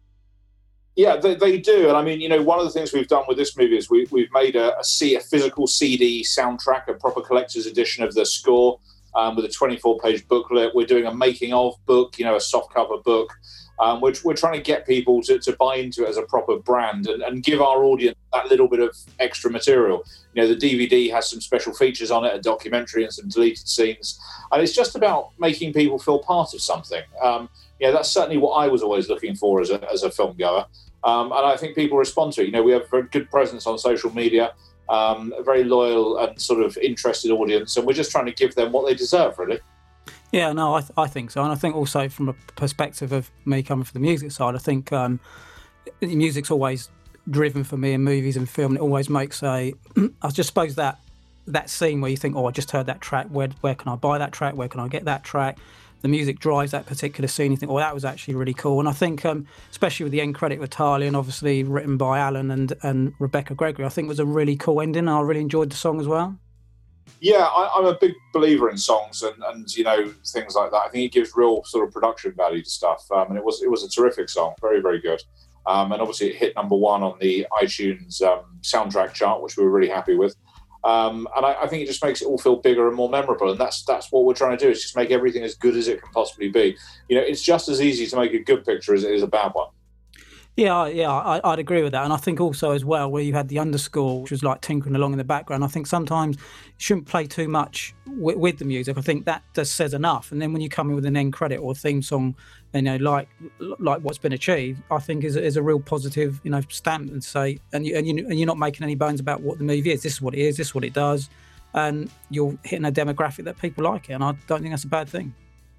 Yeah, they, they do. And I mean, you know, one of the things we've done with this movie is we, we've made a, a, C, a physical C D soundtrack, a proper collector's edition of the score um, with a twenty-four page booklet. We're doing a making of book, you know, a softcover book. Um, we're, we're trying to get people to, to buy into it as a proper brand and, and give our audience that little bit of extra material. You know, the D V D has some special features on it, a documentary and some deleted scenes. And it's just about making people feel part of something. Um, you know, that's certainly what I was always looking for as a, as a film goer. Um, and I think people respond to it. You know, we have a very good presence on social media, um, a very loyal and sort of interested audience. And we're just trying to give them what they deserve, really. Yeah, no, I, th- I think so. And I think also from a perspective of me coming from the music side, I think um, music's always driven for me in movies and film. It always makes a, I just suppose that that scene where you think, oh, I just heard that track, where where can I buy that track, where can I get that track? The music drives that particular scene. You think, oh, that was actually really cool. And I think, um, especially with the end credit with Talia, and obviously written by Alan and, and Rebecca Gregory, I think it was a really cool ending. And I really enjoyed the song as well. Yeah, I, I'm a big believer in songs and, and, you know, things like that. I think it gives real sort of production value to stuff. Um, and it was it was a terrific song, very, very good. Um, and obviously it hit number one on the iTunes um, soundtrack chart, which we were really happy with. Um, and I, I think it just makes it all feel bigger and more memorable. And that's that's what we're trying to do, is just make everything as good as it can possibly be. You know, it's just as easy to make a good picture as it is a bad one. Yeah, yeah, I, I'd agree with that. And I think also as well, where you had the underscore, which was like tinkering along in the background, I think sometimes you shouldn't play too much with, with the music. I think that just says enough. And then when you come in with an end credit or theme song, you know, like like what's been achieved, I think is, is a real positive, you know, stamp and say, and, you, and, you, and you're not making any bones about what the movie is. This is what it is, this is what it does. And you're hitting a demographic that people like it. And I don't think that's a bad thing.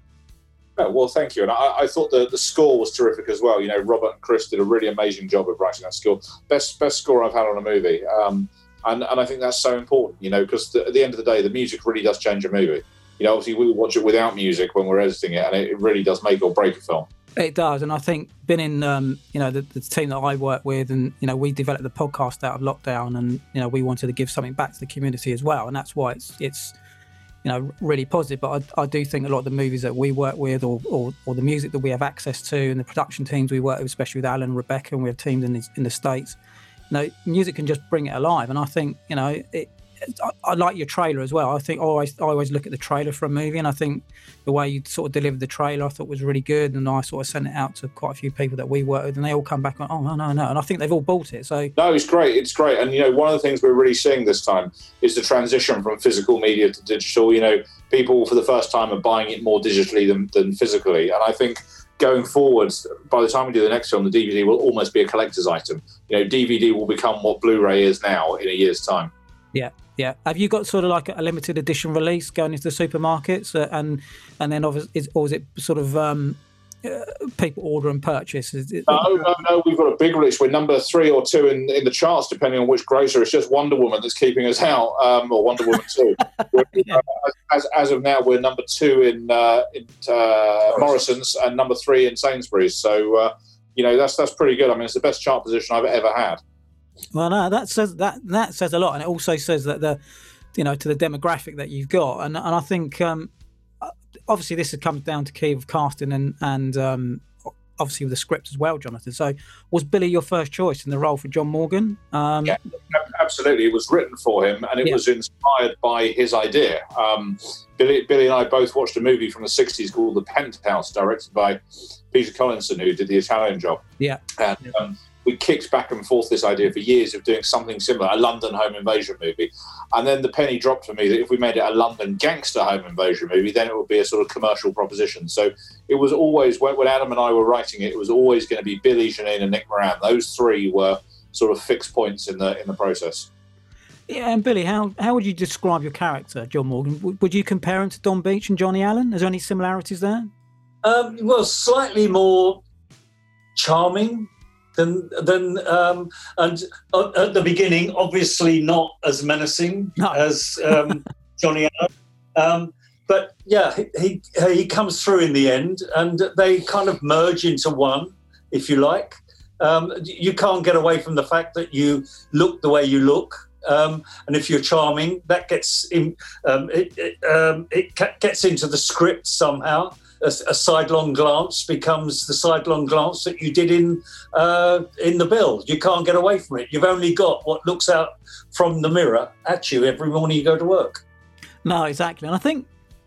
Well, thank you. And I, I thought the, the score was terrific as well. You know, Robert and Chris did a really amazing job of writing that score. Best best score I've had on a movie. Um, and, and I think that's so important, you know, because at the end of the day, the music really does change a movie. You know, obviously we watch it without music when we're editing it, and it, it really does make or break a film. It does. And I think being in, um, you know, the, the team that I work with, and, you know, we developed the podcast out of lockdown, and, you know, we wanted to give something back to the community as well. And that's why it's, it's, you know, really positive. But I, I do think a lot of the movies that we work with, or, or or the music that we have access to, and the production teams we work with, especially with Alan and Rebecca, and we have teams in the, in the States, you know, music can just bring it alive. And I think, you know, it, I, I like your trailer as well. I think I always I always look at the trailer for a movie, and I think the way you sort of delivered the trailer I thought was really good, and I sort of sent it out to quite a few people that we work with, and they all come back on, oh no no no, and I think they've all bought it. So no, it's great, it's great, and you know one of the things we're really seeing this time is the transition from physical media to digital. You know, people for the first time are buying it more digitally than, than physically, and I think going forwards, by the time we do the next film, the D V D will almost be a collector's item. You know, D V D will become what Blu-ray is now in a year's time. Yeah, yeah. Have you got sort of like a limited edition release going into the supermarkets, uh, and and then obviously, is, or is it sort of um, uh, people order and purchase? Is it... No, no, no. We've got a big release. We're number three or two in, in the charts, depending on which grocer. It's just Wonder Woman that's keeping us out, um, or Wonder Woman two. yeah. uh, as, as of now, we're number two in uh, in uh, Morrison's and number three in Sainsbury's. So uh, you know that's that's pretty good. I mean, it's the best chart position I've ever had. Well, no, that says that that says a lot, and it also says that the, you know, to the demographic that you've got, and and I think um, obviously this comes down to key of casting and and um, obviously with the script as well, Jonathan. So, was Billy your first choice in the role for John Morgan? Um, yeah, absolutely. It was written for him, and it yeah. was inspired by his idea. Um, Billy, Billy and I both watched a movie from the sixties called The Penthouse, directed by Peter Collinson, who did The Italian Job. Yeah, and. Yeah. Um, we kicked back and forth this idea for years of doing something similar, a London home invasion movie. And then the penny dropped for me that if we made it a London gangster home invasion movie, then it would be a sort of commercial proposition. So it was always, when Adam and I were writing it, it was always going to be Billy, Janine and Nick Moran. Those three were sort of fixed points in the in the process. Yeah, and Billy, how, how would you describe your character, John Morgan? W- would you compare him to Don Beach and Johnny Allen? Is there any similarities there? Um, well, slightly more charming. Than, than um, and at the beginning, obviously not as menacing no. as um, Johnny Allen. Um, but yeah, he he comes through in the end, and they kind of merge into one, if you like. Um, you can't get away from the fact that you look the way you look, um, and if you're charming, that gets in, um, it it, um, it gets into the script somehow. A, a sidelong glance becomes the sidelong glance that you did in uh, in the Bill. You can't get away from it. You've only got what looks out from the mirror at you every morning you go to work. No, exactly. And I think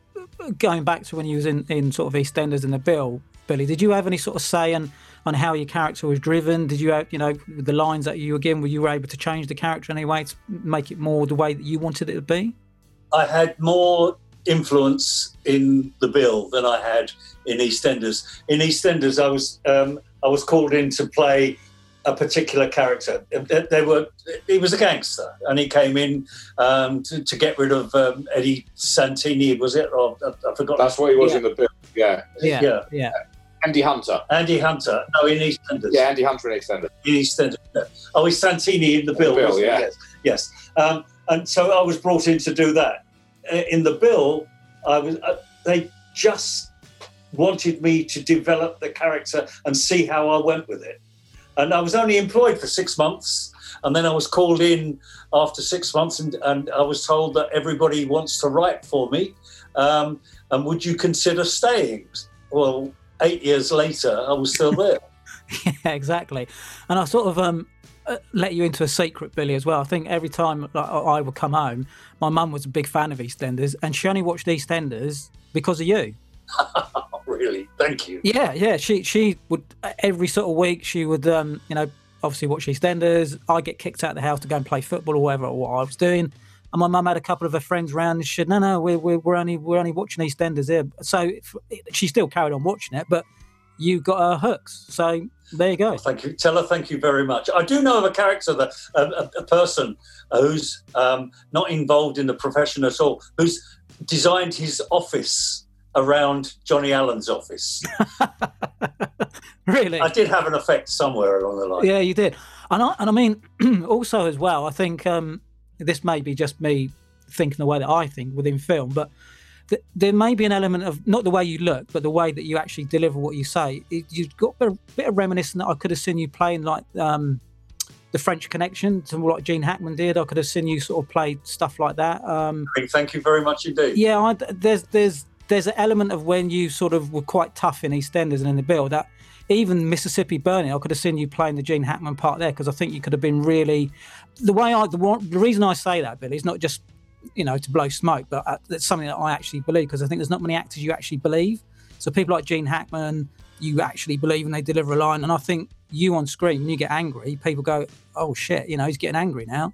going back to when you was in, in sort of EastEnders in the Bill, Billy, did you have any sort of say on, on how your character was driven? Did you have, you know, the lines that you were given, were you able to change the character in any way to make it more the way that you wanted it to be? I had more influence in the Bill than I had in EastEnders. In EastEnders, I was um, I was called in to play a particular character. They were he was a gangster, and he came in um, to, to get rid of um, Eddie Santini. Was it? Or I, I forgot. That's what he was yeah. in the Bill. Yeah. Yeah. Yeah. yeah. Andy Hunter. Andy Hunter. No, in EastEnders. Yeah, Andy Hunter in EastEnders. In EastEnders. No. Oh, he's Santini in the Bill. The Bill, yeah. Yes. Yes. Um, and so I was brought in to do that. In the Bill, I was. Uh, they just wanted me to develop the character and see how I went with it. And I was only employed for six months, and then I was called in after six months, and, and I was told that everybody wants to write for me. Um, and would you consider staying? Well, eight years later, I was still there. Yeah, exactly. And I sort of um. Uh, let you into a secret, Billy, as well. I think every time like, I would come home, my mum was a big fan of EastEnders, and she only watched EastEnders because of you. Really? Thank you. Yeah, yeah. She she would every sort of week she would um you know obviously watch EastEnders. I get kicked out of the house to go and play football or whatever or what I was doing, and my mum had a couple of her friends around and she said, no, no, we're we're, we're only we're only watching EastEnders here. So she still carried on watching it, but you got her hooks. So there you go. Well, thank you. Tell her thank you very much. I do know of a character, that a, a, a person who's um, not involved in the profession at all, who's designed his office around Johnny Allen's office. Really? I did have an effect somewhere along the line. Yeah, you did. And I, and I mean, also as well, I think um, this may be just me thinking the way that I think within film, but th- there may be an element of not the way you look, but the way that you actually deliver what you say. It, you've got a bit of reminiscent that I could have seen you playing like um, The French Connection, to like Gene Hackman did. I could have seen you sort of play stuff like that. Um, Thank you very much indeed. Yeah, I, there's there's there's an element of when you sort of were quite tough in EastEnders and in the Bill that even Mississippi Burning, I could have seen you playing the Gene Hackman part there, because I think you could have been really, the way I, the, one, the reason I say that, Billy, is not just, you know, to blow smoke, but uh, it's something that I actually believe, because I think there's not many actors you actually believe. So people like Gene Hackman, you actually believe, and they deliver a line. And I think you on screen, when you get angry, people go, oh shit, you know, he's getting angry now.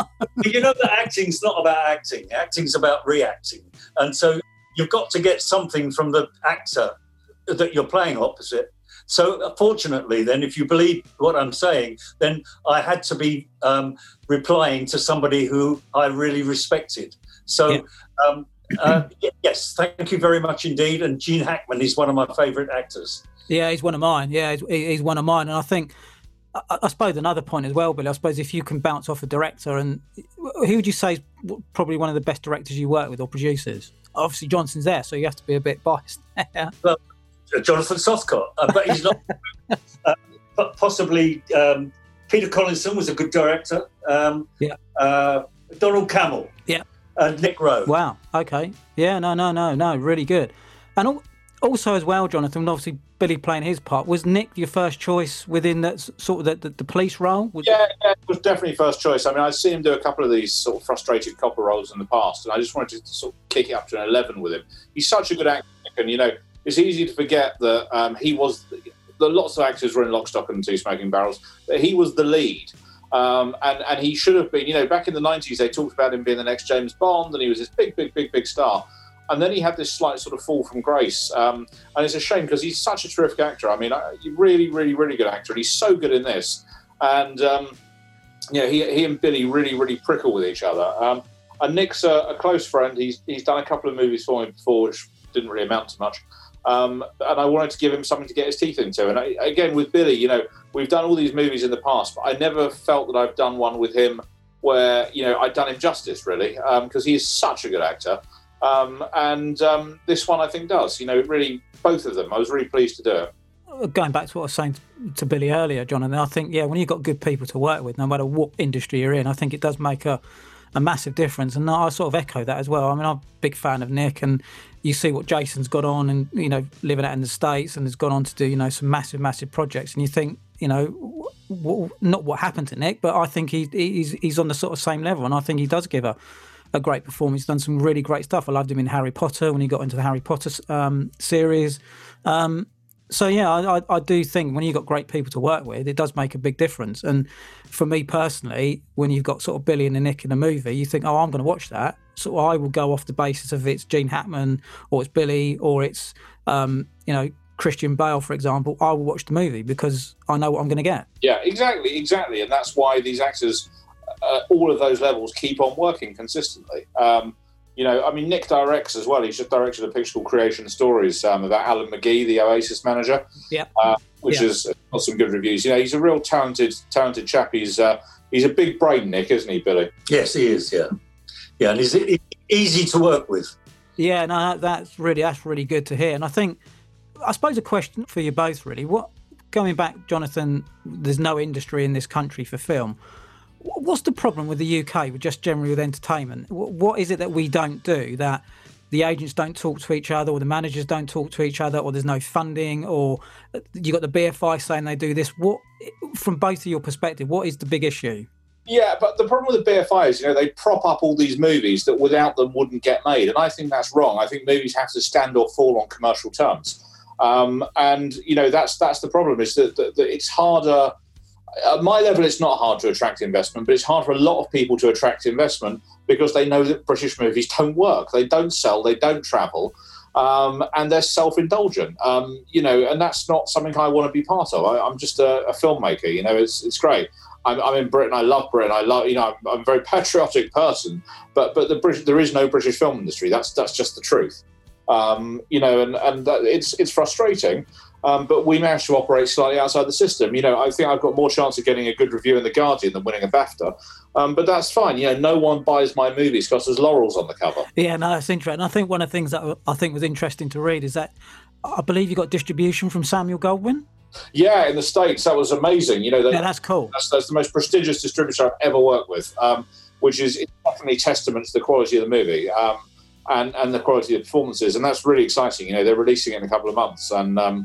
You know that acting's not about acting. Acting's about reacting. And so you've got to get something from the actor that you're playing opposite. So fortunately, then, if you believe what I'm saying, then I had to be um, replying to somebody who I really respected. So, yeah. um, uh, yes, thank you very much indeed. And Gene Hackman is one of my favourite actors. Yeah, he's one of mine. Yeah, he's, he's one of mine. And I think, I, I suppose another point as well, Billy, I suppose if you can bounce off a director, and who would you say is probably one of the best directors you work with or producers? Obviously, Johnson's there, so you have to be a bit biased. Well, Jonathan Sothcott, uh, but he's not. uh, but possibly um, Peter Collinson was a good director. Um, yeah. Uh, Donald Cammell. Yeah. And Nick Rowe. Wow. Okay. Yeah. No. No. No. No. Really good. And al- also as well, Jonathan. Obviously, Billy playing his part. Was Nick your first choice within that sort of the, the, the police role? Was yeah, yeah, it was definitely first choice. I mean, I'd seen him do a couple of these sort of frustrated copper roles in the past, and I just wanted to sort of kick it up to an eleven with him. He's such a good actor, and you know. It's easy to forget that um, he was, the, lots of actors were in Lock, Stock and Two Smoking Barrels, but he was the lead. Um, and, and he should have been, you know, back in the nineties, they talked about him being the next James Bond, and he was this big, big, big, big star. And then he had this slight sort of fall from grace. Um, and it's a shame because he's such a terrific actor. I mean, really, really, really good actor. And he's so good in this. And, um, you know, he, he and Billy really, really prickle with each other. Um, and Nick's a, a close friend. He's, he's done a couple of movies for me before, which didn't really amount to much. Um, and I wanted to give him something to get his teeth into. And I, again, with Billy, you know, we've done all these movies in the past, but I never felt that I've done one with him where, you know, I'd done him justice, really, because um, he is such a good actor. Um, and um, this one, I think, does. You know, really, both of them. I was really pleased to do it. Going back to what I was saying to Billy earlier, Jonathan, I think, yeah, when you've got good people to work with, no matter what industry you're in, I think it does make a, a massive difference. And I sort of echo that as well. I mean, I'm a big fan of Nick, and you see what Jason's got on, and, you know, living out in the States, and has gone on to do, you know, some massive, massive projects. And you think, you know, w- w- not what happened to Nick, but I think he, he's he's on the sort of same level. And I think he does give a, a great performance. He's done some really great stuff. I loved him in Harry Potter when he got into the Harry Potter um, series. Um, so, yeah, I, I do think when you've got great people to work with, it does make a big difference. And for me personally, when you've got sort of Billy and Nick in a movie, you think, oh, I'm going to watch that. So I will go off the basis of it's Gene Hackman, or it's Billy, or it's, um, you know, Christian Bale, for example. I will watch the movie because I know what I'm going to get. Yeah, exactly, exactly. And that's why these actors, uh, all of those levels, keep on working consistently. Um, you know, I mean, Nick directs as well. He's just directed a picture called Creation Stories um, about Alan McGee, the Oasis manager, yeah, uh, which yeah. has got some good reviews. You know, he's a real talented, talented chap. He's uh, he's a big brain, Nick, isn't he, Billy? Yes, he is. Yeah, yeah, and he's easy to work with. Yeah, no, that's really that's really good to hear. And I think, I suppose, a question for you both, really. What going back, Jonathan? There's no industry in this country for film. What's the problem with the U K, with just generally with entertainment? What is it that we don't do, that the agents don't talk to each other, or the managers don't talk to each other, or there's no funding, or you got the B F I saying they do this? What, from both of your perspective, what is the big issue? Yeah, but the problem with the B F I is, you know, they prop up all these movies that without them wouldn't get made. And I think that's wrong. I think movies have to stand or fall on commercial terms. Um, and, you know, that's that's the problem, is that, that, that it's harder. At my level, it's not hard to attract investment, but it's hard for a lot of people to attract investment because they know that British movies don't work. They don't sell, they don't travel, um, and they're self-indulgent. Um, you know, and that's not something I want to be part of. I, I'm just a, a filmmaker. You know, it's it's great. I'm, I'm in Britain. I love Britain. I love, you know, I'm, I'm a very patriotic person. But but the British, there is no British film industry. That's that's just the truth. Um, you know, and and that, it's it's frustrating. Um, but we managed to operate slightly outside the system. You know, I think I've got more chance of getting a good review in The Guardian than winning a BAFTA. Um, but that's fine. You know, no one buys my movies because there's laurels on the cover. Yeah, no, it's interesting. I think one of the things that I think was interesting to read is that I believe you got distribution from Samuel Goldwyn. Yeah, in the States, that was amazing. You know, that, yeah, that's cool. That's, that's the most prestigious distributor I've ever worked with, um, which is definitely testament to the quality of the movie um, and, and the quality of the performances. And that's really exciting. You know, they're releasing it in a couple of months. And um,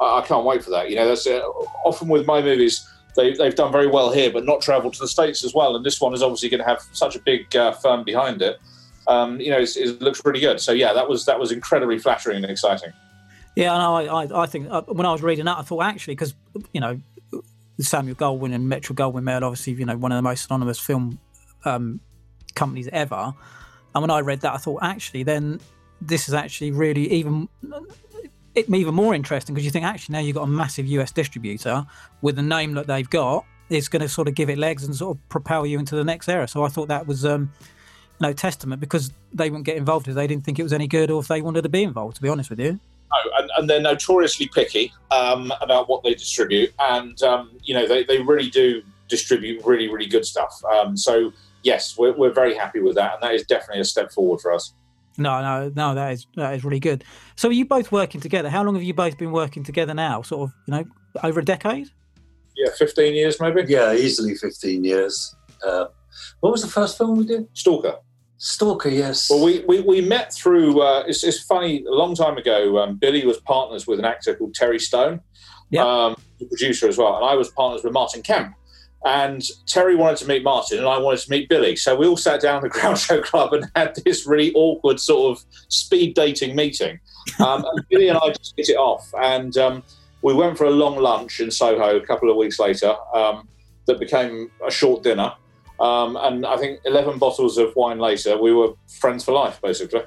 I, I can't wait for that. You know, that's uh, often with my movies, they, they've done very well here, but not travelled to the States as well. And this one is obviously going to have such a big uh, firm behind it. Um, you know, it's, it looks really good. So yeah, that was that was incredibly flattering and exciting. Yeah, no, I, I, I think uh, when I was reading that, I thought actually, because you know, Samuel Goldwyn and Metro Goldwyn Mayer, obviously, you know, one of the most anonymous film um, companies ever. And when I read that, I thought actually, then this is actually really even it even more interesting, because you think actually now you've got a massive U S distributor with the name that they've got, it's going to sort of give it legs and sort of propel you into the next era. So I thought that was. Um, No testament, because they wouldn't get involved if they didn't think it was any good or if they wanted to be involved, to be honest with you. No, and, and they're notoriously picky um, about what they distribute, and um, you know they, they really do distribute really really good stuff. Um, so yes, we're we're very happy with that, and that is definitely a step forward for us. No, no, no, that is that is really good. So are you both working together? How long have you both been working together now? Sort of, you know, over a decade? Yeah, fifteen years maybe. Yeah, easily fifteen years. Uh, what was the first film we did? Stalker. Stalker, yes. Well, we, we, we met through, uh, it's, it's funny, a long time ago, um, Billy was partners with an actor called Terry Stone, yep. um, the producer as well, and I was partners with Martin Kemp. And Terry wanted to meet Martin, and I wanted to meet Billy. So we all sat down at the Groucho Club and had this really awkward sort of speed dating meeting. Um, and Billy and I just hit it off. And um, we went for a long lunch in Soho a couple of weeks later um, that became a short dinner. Um, and I think eleven bottles of wine later, we were friends for life, basically.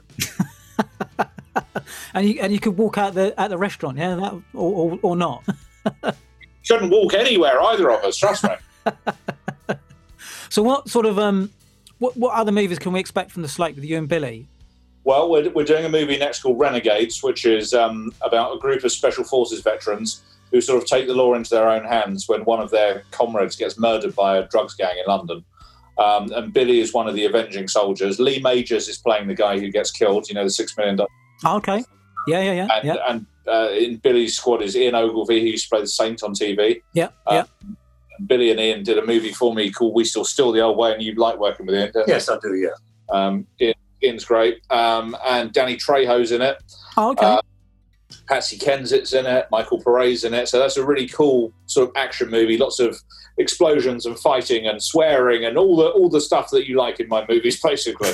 and you and you could walk out the at the restaurant, yeah, that, or, or or not. Shouldn't walk anywhere, either of us. Trust me. So, what sort of um, what what other movies can we expect from the slate with you and Billy? Well, we're we're doing a movie next called Renegades, which is um, about a group of special forces veterans who sort of take the law into their own hands when one of their comrades gets murdered by a drugs gang in London. Um, and Billy is one of the avenging soldiers. Lee Majors is playing the guy who gets killed, you know, the six million dollars. Oh, okay. Yeah, yeah, yeah. And, yeah. and uh, in Billy's squad is Ian Ogilvy, who used to play the Saint on T V. Yeah, uh, yeah. And Billy and Ian did a movie for me called We Still Still the Old Way, and you like working with Ian, don't you? Yes, I do, yeah. Um, Ian, Ian's great. Um, and Danny Trejo's in it. Oh, okay. Uh, Patsy Kensit's in it, Michael Pere's in it. So that's a really cool sort of action movie. Lots of explosions and fighting and swearing and all the all the stuff that you like in my movies, basically.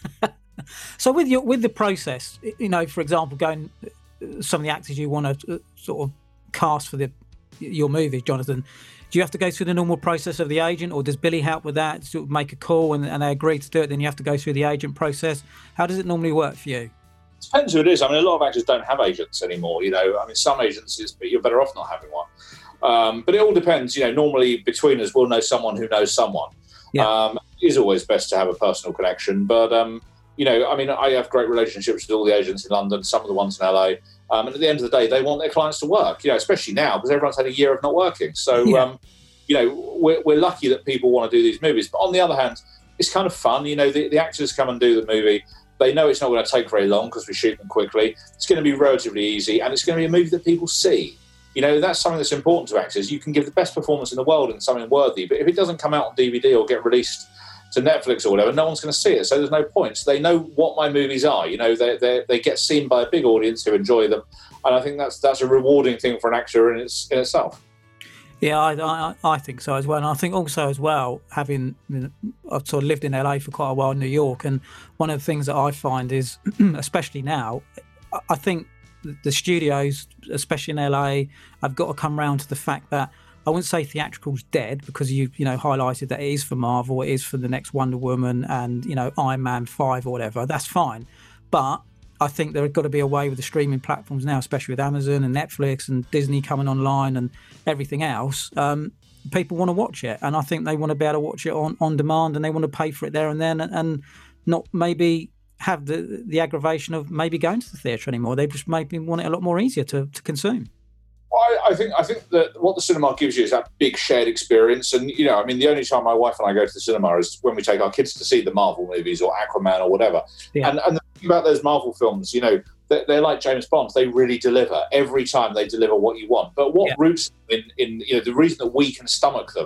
So with your with the process, you know, for example, going some of the actors you want to sort of cast for the your movies, Jonathan, do you have to go through the normal process of the agent, or does Billy help with that? Sort of make a call and, and they agree to do it, then you have to go through the agent process. How does it normally work for you? Depends who it is. I mean, a lot of actors don't have agents anymore. You know, I mean, some agencies, but you're better off not having one. Um, but it all depends. You know, normally between us, we'll know someone who knows someone. Yeah. Um, it is always best to have a personal connection. But, um, you know, I mean, I have great relationships with all the agents in London, some of the ones in L A. Um, and at the end of the day, they want their clients to work, you know, especially now because everyone's had a year of not working. So, yeah. um, you know, we're, we're lucky that people want to do these movies. But on the other hand, it's kind of fun. You know, the, the actors come and do the movie. They know it's not going to take very long because we shoot them quickly. It's going to be relatively easy, and it's going to be a movie that people see. You know, that's something that's important to actors. You can give the best performance in the world in something worthy, but if it doesn't come out on D V D or get released to Netflix or whatever, no one's going to see it. So there's no point. So they know what my movies are. You know, they they they get seen by a big audience who enjoy them, and I think that's that's a rewarding thing for an actor in its in itself. Yeah, I, I I think so as well, and I think also as well, having you know, I've sort of lived in L A for quite a while, in New York, and one of the things that I find is, especially now, I think the studios, especially in L A, have got to come round to the fact that I wouldn't say theatrical's dead, because you you know highlighted that it is for Marvel, it is for the next Wonder Woman and you know Iron Man five or whatever. That's fine, but I think there has got to be a way with the streaming platforms now, especially with Amazon and Netflix and Disney coming online and everything else. Um, people want to watch it, and I think they want to be able to watch it on, on demand, and they want to pay for it there and then, and, and not maybe have the the aggravation of maybe going to the theatre anymore. They just maybe want it a lot more easier to, to consume. I, I think I think that what the cinema gives you is that big shared experience, and you know, I mean, the only time my wife and I go to the cinema is when we take our kids to see the Marvel movies or Aquaman or whatever. Yeah. And, and the thing about those Marvel films, you know, they're, they're like James Bond. They really deliver every time. They deliver what you want. But what yeah. roots in, in you know the reason that we can stomach them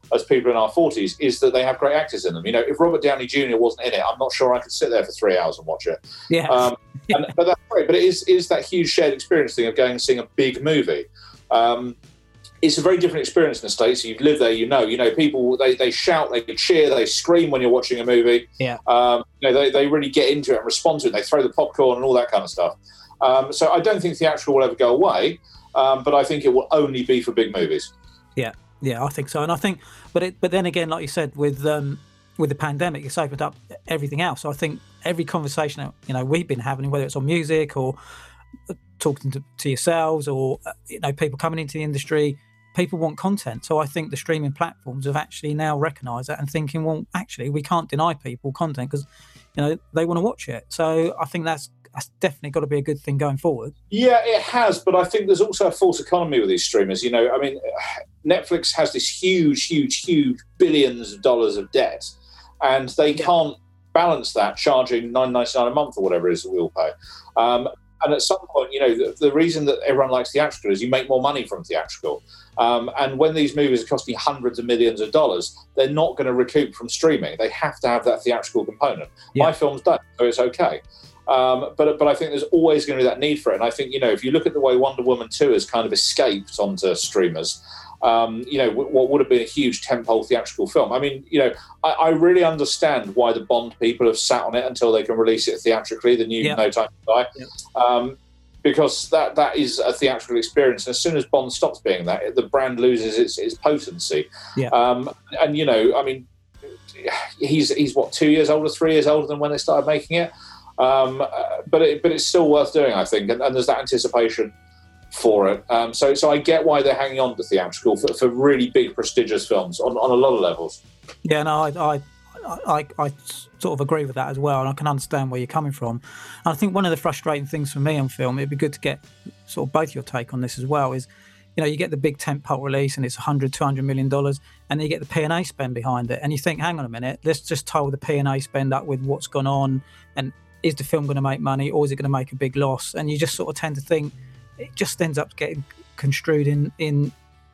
as people in our forties is that they have great actors in them. You know, if Robert Downey Junior wasn't in it, I'm not sure I could sit there for three hours and watch it. Yeah. Um, and, but that's great. But it is, is that huge shared experience thing of going and seeing a big movie. Um, it's a very different experience in the States. You live there, you know. You know, people, they, they shout, they cheer, they scream when you're watching a movie. Yeah. Um, you know, they, they really get into it and respond to it. They throw the popcorn and all that kind of stuff. Um, so I don't think theatrical will ever go away, um, but I think it will only be for big movies. Yeah, yeah, I think so. And I think, but it, but then again, like you said, with um, with the pandemic, it's opened up everything else. So I think every conversation that, you know, we've been having, whether it's on music or talking to, to yourselves or, you know, people coming into the industry, people want content. So I think the streaming platforms have actually now recognised that and thinking, well, actually, we can't deny people content because, you know, they want to watch it. So I think that's that's definitely got to be a good thing going forward. Yeah, it has, but I think there's also a false economy with these streamers. You know, I mean, Netflix has this huge, huge, huge billions of dollars of debt, and they can't balance that charging nine ninety-nine a month or whatever it is that we all pay. Um, and at some point, you know, the, the reason that everyone likes theatrical is you make more money from theatrical. Um, and when these movies are costing hundreds of millions of dollars, they're not going to recoup from streaming. They have to have that theatrical component. Yeah. My films don't, so it's okay. Um, but but I think there's always going to be that need for it. And I think, you know, if you look at the way Wonder Woman two has kind of escaped onto streamers, um, you know, w- what would have been a huge tentpole theatrical film. I mean, you know, I, I really understand why the Bond people have sat on it until they can release it theatrically, the new yeah. No Time to Die, yeah. um, because that that is a theatrical experience. And as soon as Bond stops being that, the brand loses its, its potency. Yeah. Um, and, you know, I mean, he's, he's, what, two years older, three years older than when they started making it? Um, uh, but it, but it's still worth doing, I think, and, and there's that anticipation for it. Um, so so I get why they're hanging on to theatrical for, for really big, prestigious films on, on a lot of levels. Yeah, no, I, I I I sort of agree with that as well, and I can understand where you're coming from. And I think one of the frustrating things for me on film, it'd be good to get sort of both your take on this as well, is, you know, you get the big tentpole release and it's one hundred, two hundred million dollars, and then you get the P and A spend behind it, and you think, hang on a minute, let's just tie the P and A spend up with what's gone on, and is the film going to make money or is it going to make a big loss? And you just sort of tend to think it just ends up getting construed in, in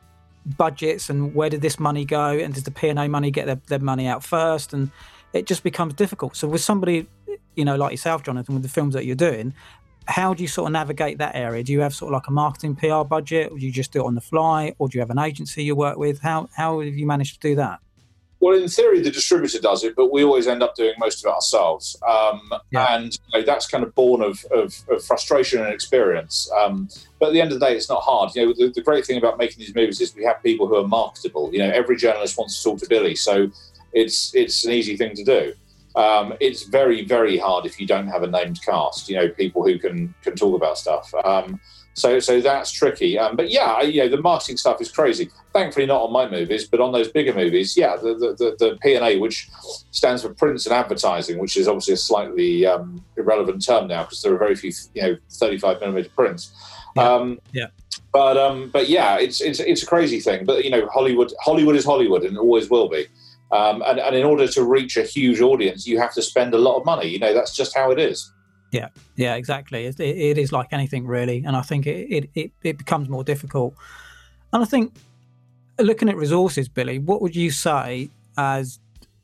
budgets and where did this money go and does the P and A money get their, their money out first? And it just becomes difficult. So with somebody, you know, like yourself, Jonathan, with the films that you're doing, how do you sort of navigate that area? Do you have sort of like a marketing P R budget, or do you just do it on the fly, or do you have an agency you work with? How how have you managed to do that? Well, in theory, the distributor does it, but we always end up doing most of it ourselves. Um, yeah. And you know, that's kind of born of, of, of frustration and experience. Um, but at the end of the day, it's not hard. You know, the, the great thing about making these movies is we have people who are marketable. You know, every journalist wants to talk to Billy, so it's it's an easy thing to do. Um, it's very, very hard if you don't have a named cast, you know, people who can can talk about stuff. Um, so so that's tricky. Um, but yeah, you know, the marketing stuff is crazy. Thankfully not on my movies, but on those bigger movies, yeah, the the, the, the P and A, which stands for prints and advertising, which is obviously a slightly um, irrelevant term now because there are very few, you know, thirty-five millimeter prints. Yeah. Um, yeah. But um, but yeah, it's it's it's a crazy thing. But you know, Hollywood Hollywood is Hollywood and always will be. Um, and, and in order to reach a huge audience, you have to spend a lot of money. You know, that's just how it is. Yeah, yeah, exactly. It, it is like anything, really. And I think it, it, it, it becomes more difficult. And I think, looking at resources, Billy, what would you say as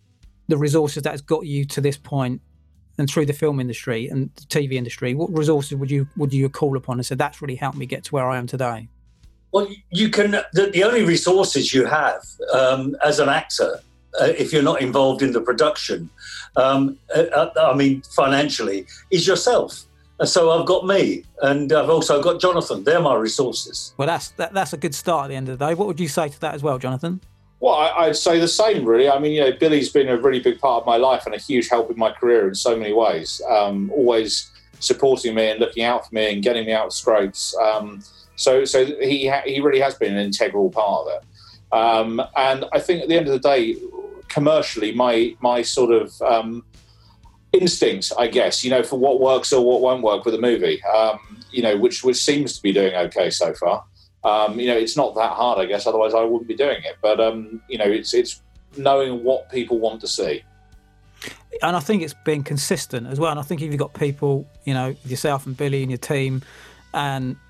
the resources that has got you to this point and through the film industry and the T V industry? What resources would you would you call upon and say, that's really helped me get to where I am today? Well, you can, the, the only resources you have um, as an actor, Uh, if you're not involved in the production, um, uh, I mean, financially, is yourself. Uh, so I've got me, and I've also got Jonathan. They're my resources. Well, that's that, that's a good start at the end of the day. What would you say to that as well, Jonathan? Well, I, I'd say the same, really. I mean, you know, Billy's been a really big part of my life and a huge help in my career in so many ways. Um, always supporting me and looking out for me and getting me out of scrapes. Um, so, so he ha- he really has been an integral part of it. Um, and I think at the end of the day, commercially, my my sort of um, instincts, I guess, you know, for what works or what won't work with a movie, um, you know, which which seems to be doing okay so far. Um, you know, it's not that hard, I guess. Otherwise, I wouldn't be doing it. But um, you know, it's it's knowing what people want to see. And I think it's being consistent as well. And I think if you've got people, you know, yourself and Billy and your team, and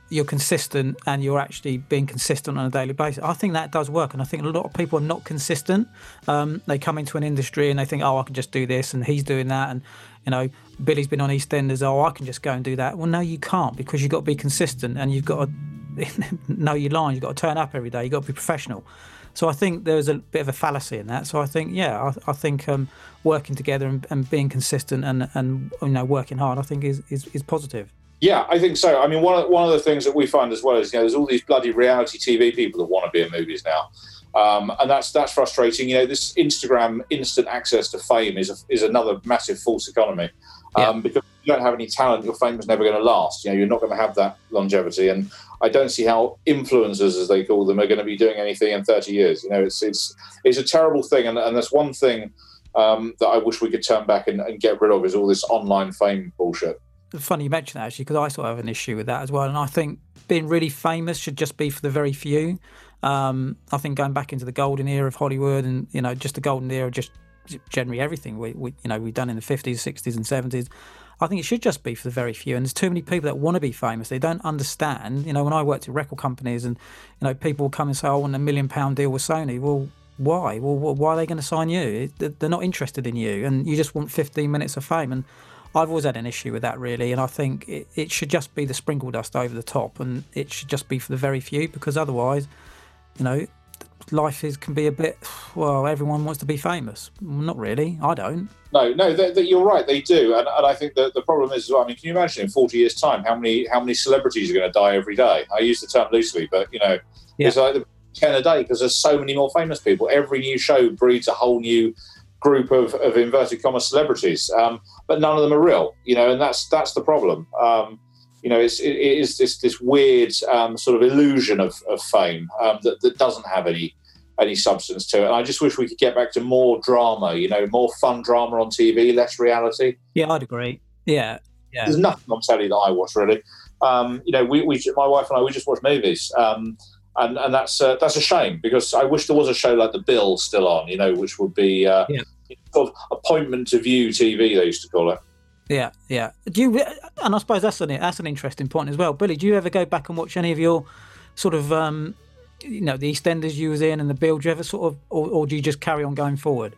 you're consistent and you're actually being consistent on a daily basis, I think that does work. And I think a lot of people are not consistent. Um, they come into an industry and they think, oh, I can just do this, and he's doing that, and you know, Billy's been on EastEnders, oh, I can just go and do that. Well, no, you can't, because you've got to be consistent and you've got to know your lines. You've got to turn up every day. You've got to be professional. So I think there's a bit of a fallacy in that. So I think, yeah, I, I think um, working together and, and being consistent and, and you know, working hard, I think is, is, is positive. Yeah, I think so. I mean, one of, one of the things that we find as well is, you know, there's all these bloody reality T V people that want to be in movies now. Um, and that's that's frustrating. You know, this Instagram instant access to fame is a, is another massive false economy. Um, yeah. Because if you don't have any talent, your fame is never going to last. You know, you're not going to have that longevity. And I don't see how influencers, as they call them, are going to be doing anything in thirty years. You know, it's it's it's a terrible thing. And, and that's one thing um, that I wish we could turn back and, and get rid of, is all this online fame bullshit. It's funny you mention that, actually, because I sort of have an issue with that as well. And I think being really famous should just be for the very few. Um, I think going back into the golden era of Hollywood, and you know, just the golden era of just generally everything we, we you know we've done in the fifties, sixties, and seventies. I think it should just be for the very few. And there's too many people that want to be famous. They don't understand. You know, when I worked at record companies, and you know, people will come and say, "I want a million pound deal with Sony." Well, why? Well, why are they going to sign you? They're not interested in you, and you just want fifteen minutes of fame. And I've always had an issue with that, really, and I think it, it should just be the sprinkle dust over the top, and it should just be for the very few, because otherwise, you know, life is can be a bit, well, everyone wants to be famous. Well, not really. I don't. No, no, they, they, you're right, they do. And, and I think that the problem is, I mean, can you imagine in forty years' time how many how many celebrities are going to die every day? I use the term loosely, but, you know, yeah. It's like ten a day, because there's so many more famous people. Every new show breeds a whole new group of, of inverted commas celebrities, um, but none of them are real, you know, and that's that's the problem. Um, you know, it's, it, it is this this weird um, sort of illusion of, of fame um, that, that doesn't have any any substance to it. And I just wish we could get back to more drama, you know, more fun drama on T V, less reality. Yeah, I'd agree. Yeah, yeah. There's nothing on telly that I watch, really. Um, you know, we, we my wife and I, we just watch movies. Um, And, and that's uh, that's a shame, because I wish there was a show like The Bill still on, you know, which would be uh, yeah. sort of appointment to view T V, they used to call it. Yeah, yeah. Do you? And I suppose that's an that's an interesting point as well, Billy. Do you ever go back and watch any of your sort of, um, you know, the EastEnders you was in and The Bill? Do you ever sort of, or, or do you just carry on going forward?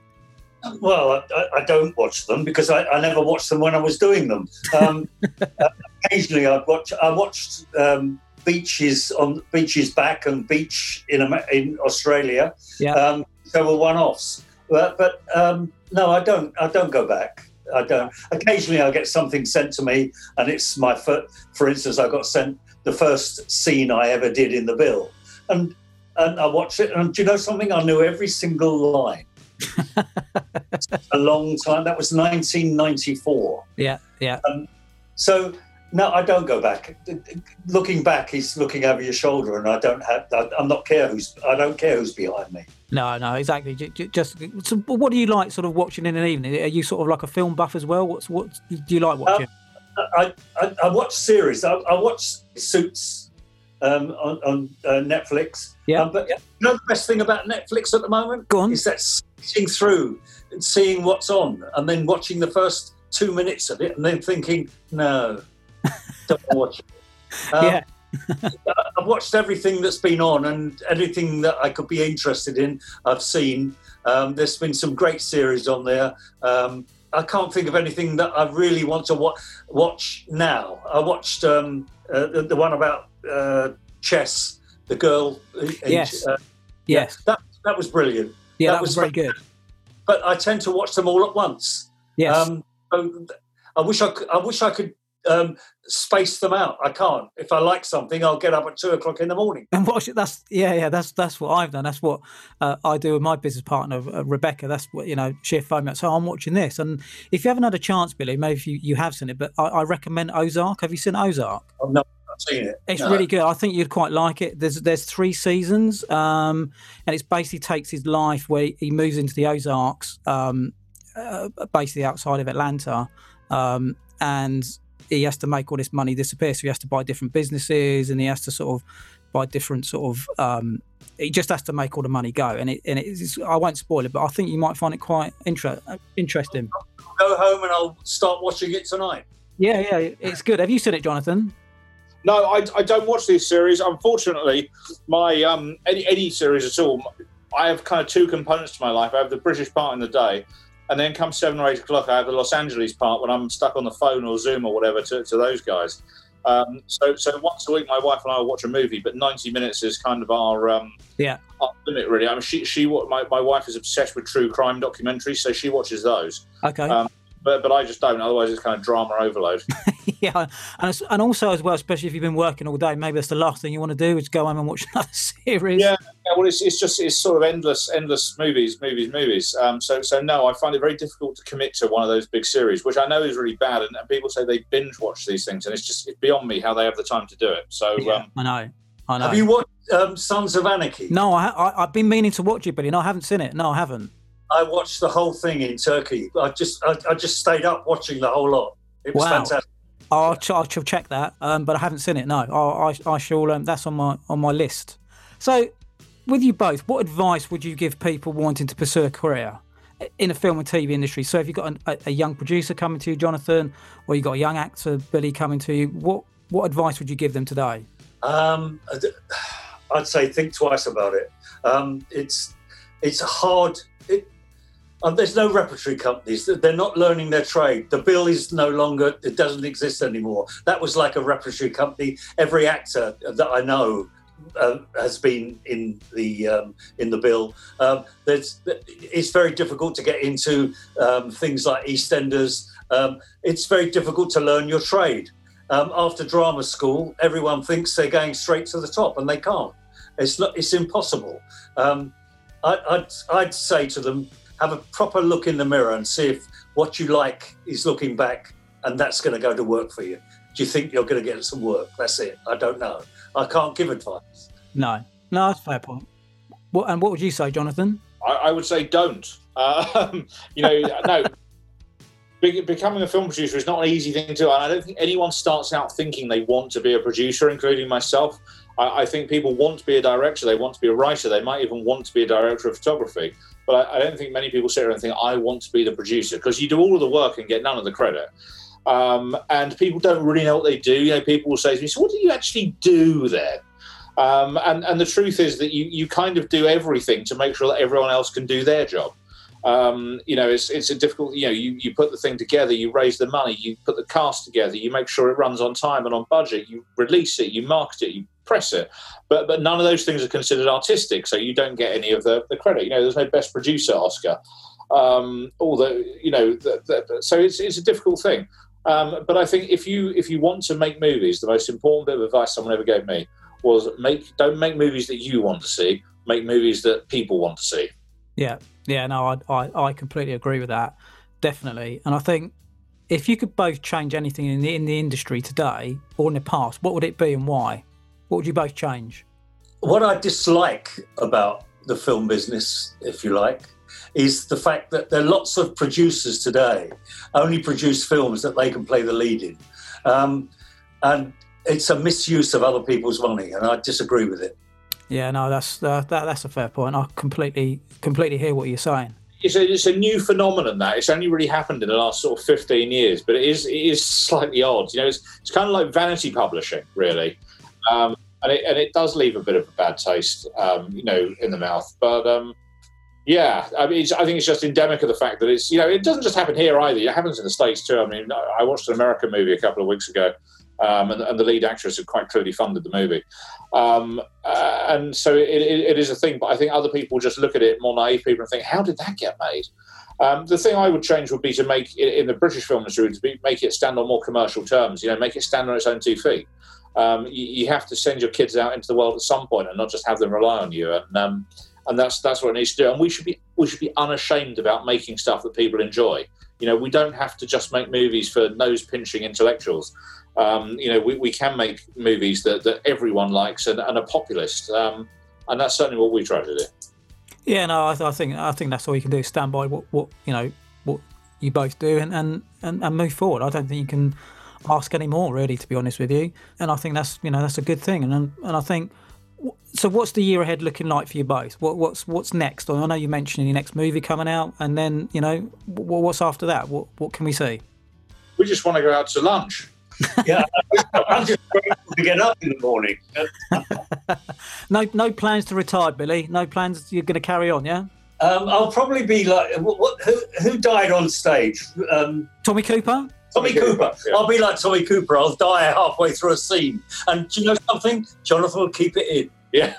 Well, I, I don't watch them, because I, I never watched them when I was doing them. Um, occasionally, I'd watch. I watched. Um, Beaches on Beaches Back and Beach in in Australia. Yeah. Um, so were one-offs, but, but um, no, I don't. I don't go back. I don't. Occasionally, I get something sent to me, and it's my first. For instance, I got sent the first scene I ever did in The Bill, and and I watched it, and do you know something? I knew every single line. A long time. That was nineteen ninety-four. Yeah, yeah. Um, so. No, I don't go back. Looking back is looking over your shoulder, and I don't have. I, I'm not care who's. I don't care who's behind me. No, no, exactly. Just so what do you like, sort of watching in an evening? Are you sort of like a film buff as well? What's what do you like watching? Um, I, I I watch series. I, I watch Suits um, on, on uh, Netflix. Yeah. Um, but you know the best thing about Netflix at the moment? Go on. Is that sitting through and seeing what's on, and then watching the first two minutes of it, and then thinking, no. Don't watch it. Um, yeah. I've watched everything that's been on, and anything that I could be interested in, I've seen. Um, there's been some great series on there. Um, I can't think of anything that I really want to wa- watch now. I watched um, uh, the, the one about uh, chess, the girl. Yes. Uh, yes. Yeah, that that was brilliant. Yeah, that, that was, was very good. But I tend to watch them all at once. Yes. Um, so I wish I could. I wish I could. Um, space them out. I can't. If I like something, I'll get up at two o'clock in the morning and watch it. That's yeah, yeah. That's that's what I've done. That's what uh, I do with my business partner, uh, Rebecca. That's what you know. She phoned me up. So I'm watching this, and if you haven't had a chance, Billy, maybe if you, you have seen it, but I, I recommend Ozark. Have you seen Ozark? Oh, no, I've seen it. It's no. really good. I think you'd quite like it. There's there's three seasons, um, and it's basically takes his life where he moves into the Ozarks, um, uh, basically outside of Atlanta, um, and he has to make all this money disappear. So he has to buy different businesses, and he has to sort of buy different sort of. Um, he just has to make all the money go, and it and it's. I won't spoil it, but I think you might find it quite inter- interesting. I'll go home and I'll start watching it tonight. Yeah, yeah, it's good. Have you seen it, Jonathan? No, I, I don't watch these series. Unfortunately, my um, any any series at all, I have kind of two components to my life. I have the British part in the day, and then come seven or eight o'clock, I have the Los Angeles part when I'm stuck on the phone or Zoom or whatever to, to those guys. Um, so so once a week, my wife and I will watch a movie, but ninety minutes is kind of our um, yeah our limit, really. I mean, she she my my wife is obsessed with true crime documentaries, so she watches those. Okay. Um, But, but I just don't. Otherwise, it's kind of drama overload. Yeah, and it's, and also as well, especially if you've been working all day, maybe that's the last thing you want to do is go home and watch another series. Yeah, yeah well, it's, it's just it's sort of endless, endless movies, movies, movies. Um, so so no, I find it very difficult to commit to one of those big series, which I know is really bad. And, and people say they binge watch these things, and it's just it's beyond me how they have the time to do it. So yeah, um, I know. I know. Have you watched um, Sons of Anarchy? No, I, I I've been meaning to watch it, Billy. No, I haven't seen it. No, I haven't. I watched the whole thing in Turkey. I just I, I just stayed up watching the whole lot. It was Wow. fantastic. I'll, ch- I'll ch- check that, um, but I haven't seen it. No, I, I, I shall. Um, that's on my on my list. So, with you both, what advice would you give people wanting to pursue a career in the film and T V industry? So, if you've got an, a, a young producer coming to you, Jonathan, or you've got a young actor, Billy, coming to you, what what advice would you give them today? Um, I'd say think twice about it. Um, it's it's hard. It, Um, there's no repertory companies. They're not learning their trade. The bill is no longer, it doesn't exist anymore. That was like a repertory company. Every actor that I know uh, has been in the um, in the bill. Um, there's, it's very difficult to get into um, things like EastEnders. Um, it's very difficult to learn your trade. Um, after drama school, everyone thinks they're going straight to the top, and they can't. It's not. It's impossible. Um, I, I'd, I'd say to them, have a proper look in the mirror and see if what you like is looking back, and that's going to go to work for you. Do you think you're going to get some work? That's it. I don't know. I can't give advice. No, no, that's a fair point. What, and what would you say, Jonathan? I, I would say don't. Um, you know, no. Be, becoming a film producer is not an easy thing to do, and I don't think anyone starts out thinking they want to be a producer, including myself. I, I think people want to be a director. They want to be a writer. They might even want to be a director of photography. But I, I don't think many people sit here and think, I want to be the producer, because you do all of the work and get none of the credit. Um, and people don't really know what they do. You know, people will say to me, so what do you actually do then? Um, and, and the truth is that you, you kind of do everything to make sure that everyone else can do their job. Um, you know, it's it's a difficult, you know, you, you put the thing together, you raise the money, you put the cast together, you make sure it runs on time and on budget, you release it, you market it, you press it. But but none of those things are considered artistic, so you don't get any of the, the credit. You know, there's no Best Producer Oscar. Um, all the, you know, the, the, so it's it's a difficult thing. Um, but I think if you if you want to make movies, the most important bit of advice someone ever gave me was make don't make movies that you want to see, make movies that people want to see. Yeah, yeah, no, I, I, I completely agree with that, definitely. And I think if you could both change anything in the in the industry today or in the past, what would it be and why? What would you both change? What I dislike about the film business, if you like, is the fact that there are lots of producers today only produce films that they can play the lead in. Um, and it's a misuse of other people's money, and I disagree with it. Yeah, no, that's uh, that, that's a fair point. I completely completely hear what you're saying. It's a, it's a new phenomenon that it's only really happened in the last sort of fifteen years, but it is it is slightly odd. You know, it's it's kind of like vanity publishing, really, um, and it and it does leave a bit of a bad taste, um, you know, in the mouth. But um, yeah, I mean, it's, I think it's just endemic of the fact that it's, you know, it doesn't just happen here either. It happens in the States too. I mean, I watched an American movie a couple of weeks ago. Um, and, and the lead actress had quite clearly funded the movie. Um, uh, and so it, it, it is a thing, but I think other people just look at it, more naive people, and think, how did that get made? Um, the thing I would change would be to make it, in the British film industry, to be, make it stand on more commercial terms, you know, make it stand on its own two feet. Um, you, you have to send your kids out into the world at some point and not just have them rely on you. And um, and that's that's what it needs to do. And we should be we should be unashamed about making stuff that people enjoy. You know, we don't have to just make movies for nose-pinching intellectuals. Um, you know, we, we can make movies that, that everyone likes and, and are populist, um, and that's certainly what we try to do. Yeah, no, I, I think I think that's all you can do: stand by what, what you know, what you both do, and, and, and, and move forward. I don't think you can ask any more, really, to be honest with you. And I think that's you know that's a good thing. And and I think so. What's the year ahead looking like for you both? What what's what's next? I know you mentioned your next movie coming out, and then you know what's after that? What what can we see? We just want to go out to lunch. Yeah, I'm just grateful to get up in the morning. no, no plans to retire, Billy. No plans. You're going to carry on, yeah? Um, I'll probably be like, what, what, who, who died on stage? Um, Tommy Cooper? Tommy Cooper. Yeah. I'll be like Tommy Cooper. I'll die halfway through a scene. And do you know something? Jonathan will keep it in. Yeah.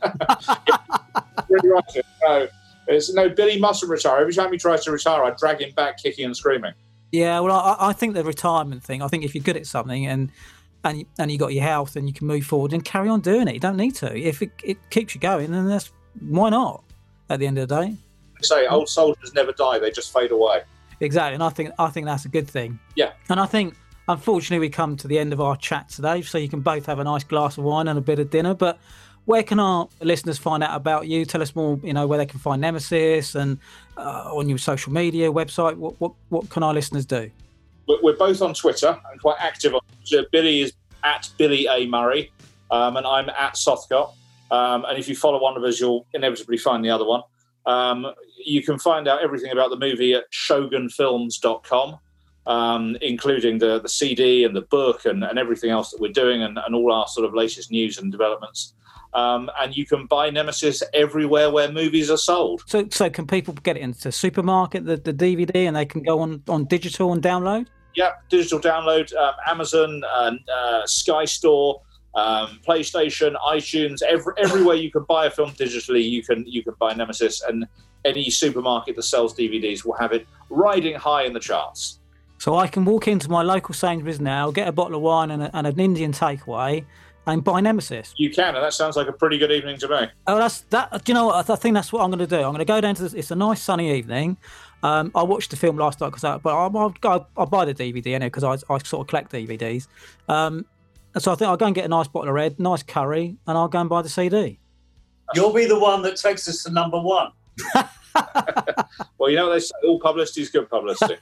Really right. No, it's, no, Billy mustn't retire. Every time he tries to retire, I drag him back kicking and screaming. Yeah, well, I, I think the retirement thing, I think if you're good at something and and and you got your health and you can move forward and carry on doing it, you don't need to. If it, it keeps you going, then that's, why not at the end of the day? They say old soldiers never die, they just fade away. Exactly, and I think I think that's a good thing. Yeah. And I think, unfortunately, we come to the end of our chat today, so you can both have a nice glass of wine and a bit of dinner, but where can our listeners find out about you? Tell us more, you know, where they can find Nemesis and uh, on your social media, website. What, what what can our listeners do? We're both on Twitter and quite active on Twitter. Billy is at Billy A. Murray um, and I'm at Sothcott. Um, and if you follow one of us, you'll inevitably find the other one. Um, you can find out everything about the movie at shogun films dot com, um, including the, the C D and the book and, and everything else that we're doing and, and all our sort of latest news and developments. Um, and you can buy Nemesis everywhere where movies are sold. So, so can people get it into the supermarket, the, the D V D, and they can go on, on digital and download? Yeah, digital download, um, Amazon, uh, uh, Sky Store, um, PlayStation, iTunes, every, everywhere you can buy a film digitally, you can you can buy Nemesis, and any supermarket that sells D V Ds will have it riding high in the charts. So I can walk into my local Sainsbury's now, get a bottle of wine and, a, and an Indian takeaway, and buy Nemesis. You can, and that sounds like a pretty good evening to me. Oh, that's that. Do you know what? I think that's what I'm going to do. I'm going to go down to this. It's a nice sunny evening. Um, I watched the film last night because, I, but I'll, I'll go. I'll buy the D V D anyway because I, I sort of collect D V Ds. Um, so I think I'll go and get a nice bottle of red, nice curry, and I'll go and buy the C D. You'll be the one that takes us to number one. Well, you know what they say, all publicity is good publicity.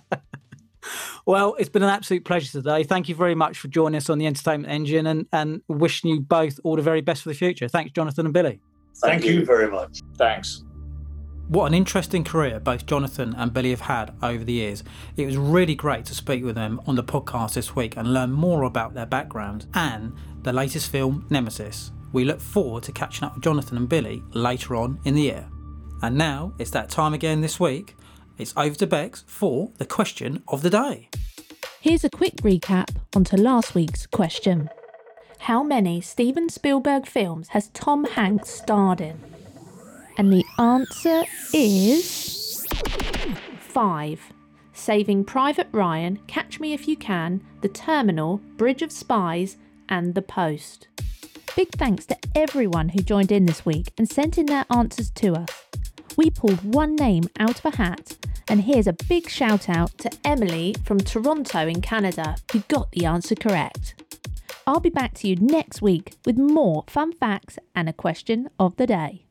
Well, it's been an absolute pleasure today. Thank you very much for joining us on the Entertainment Engine, and, and wishing you both all the very best for the future. Thanks, Jonathan and Billy. Thank, Thank you. you very much. Thanks. What an interesting career both Jonathan and Billy have had over the years. It was really great to speak with them on the podcast this week and learn more about their background and the latest film, Nemesis. We look forward to catching up with Jonathan and Billy later on in the year. And now it's that time again this week. It's over to Bex for the question of the day. Here's a quick recap onto last week's question. How many Steven Spielberg films has Tom Hanks starred in? And the answer is five. Saving Private Ryan, Catch Me If You Can, The Terminal, Bridge of Spies, and The Post. Big thanks to everyone who joined in this week and sent in their answers to us. We pulled one name out of a hat, and here's a big shout out to Emily from Toronto in Canada who got the answer correct. I'll be back to you next week with more fun facts and a question of the day.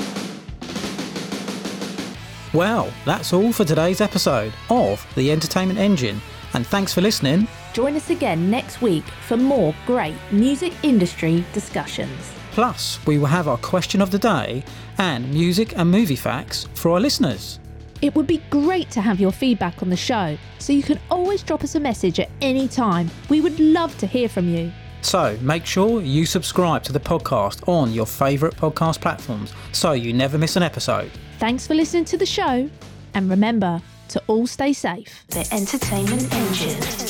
Well, that's all for today's episode of The Entertainment Engine, and thanks for listening. Join us again next week for more great music industry discussions. Plus, we will have our question of the day and music and movie facts for our listeners. It would be great to have your feedback on the show, so you can always drop us a message at any time. We would love to hear from you. So make sure you subscribe to the podcast on your favourite podcast platforms so you never miss an episode. Thanks for listening to the show, and remember to all stay safe. The Entertainment Engine.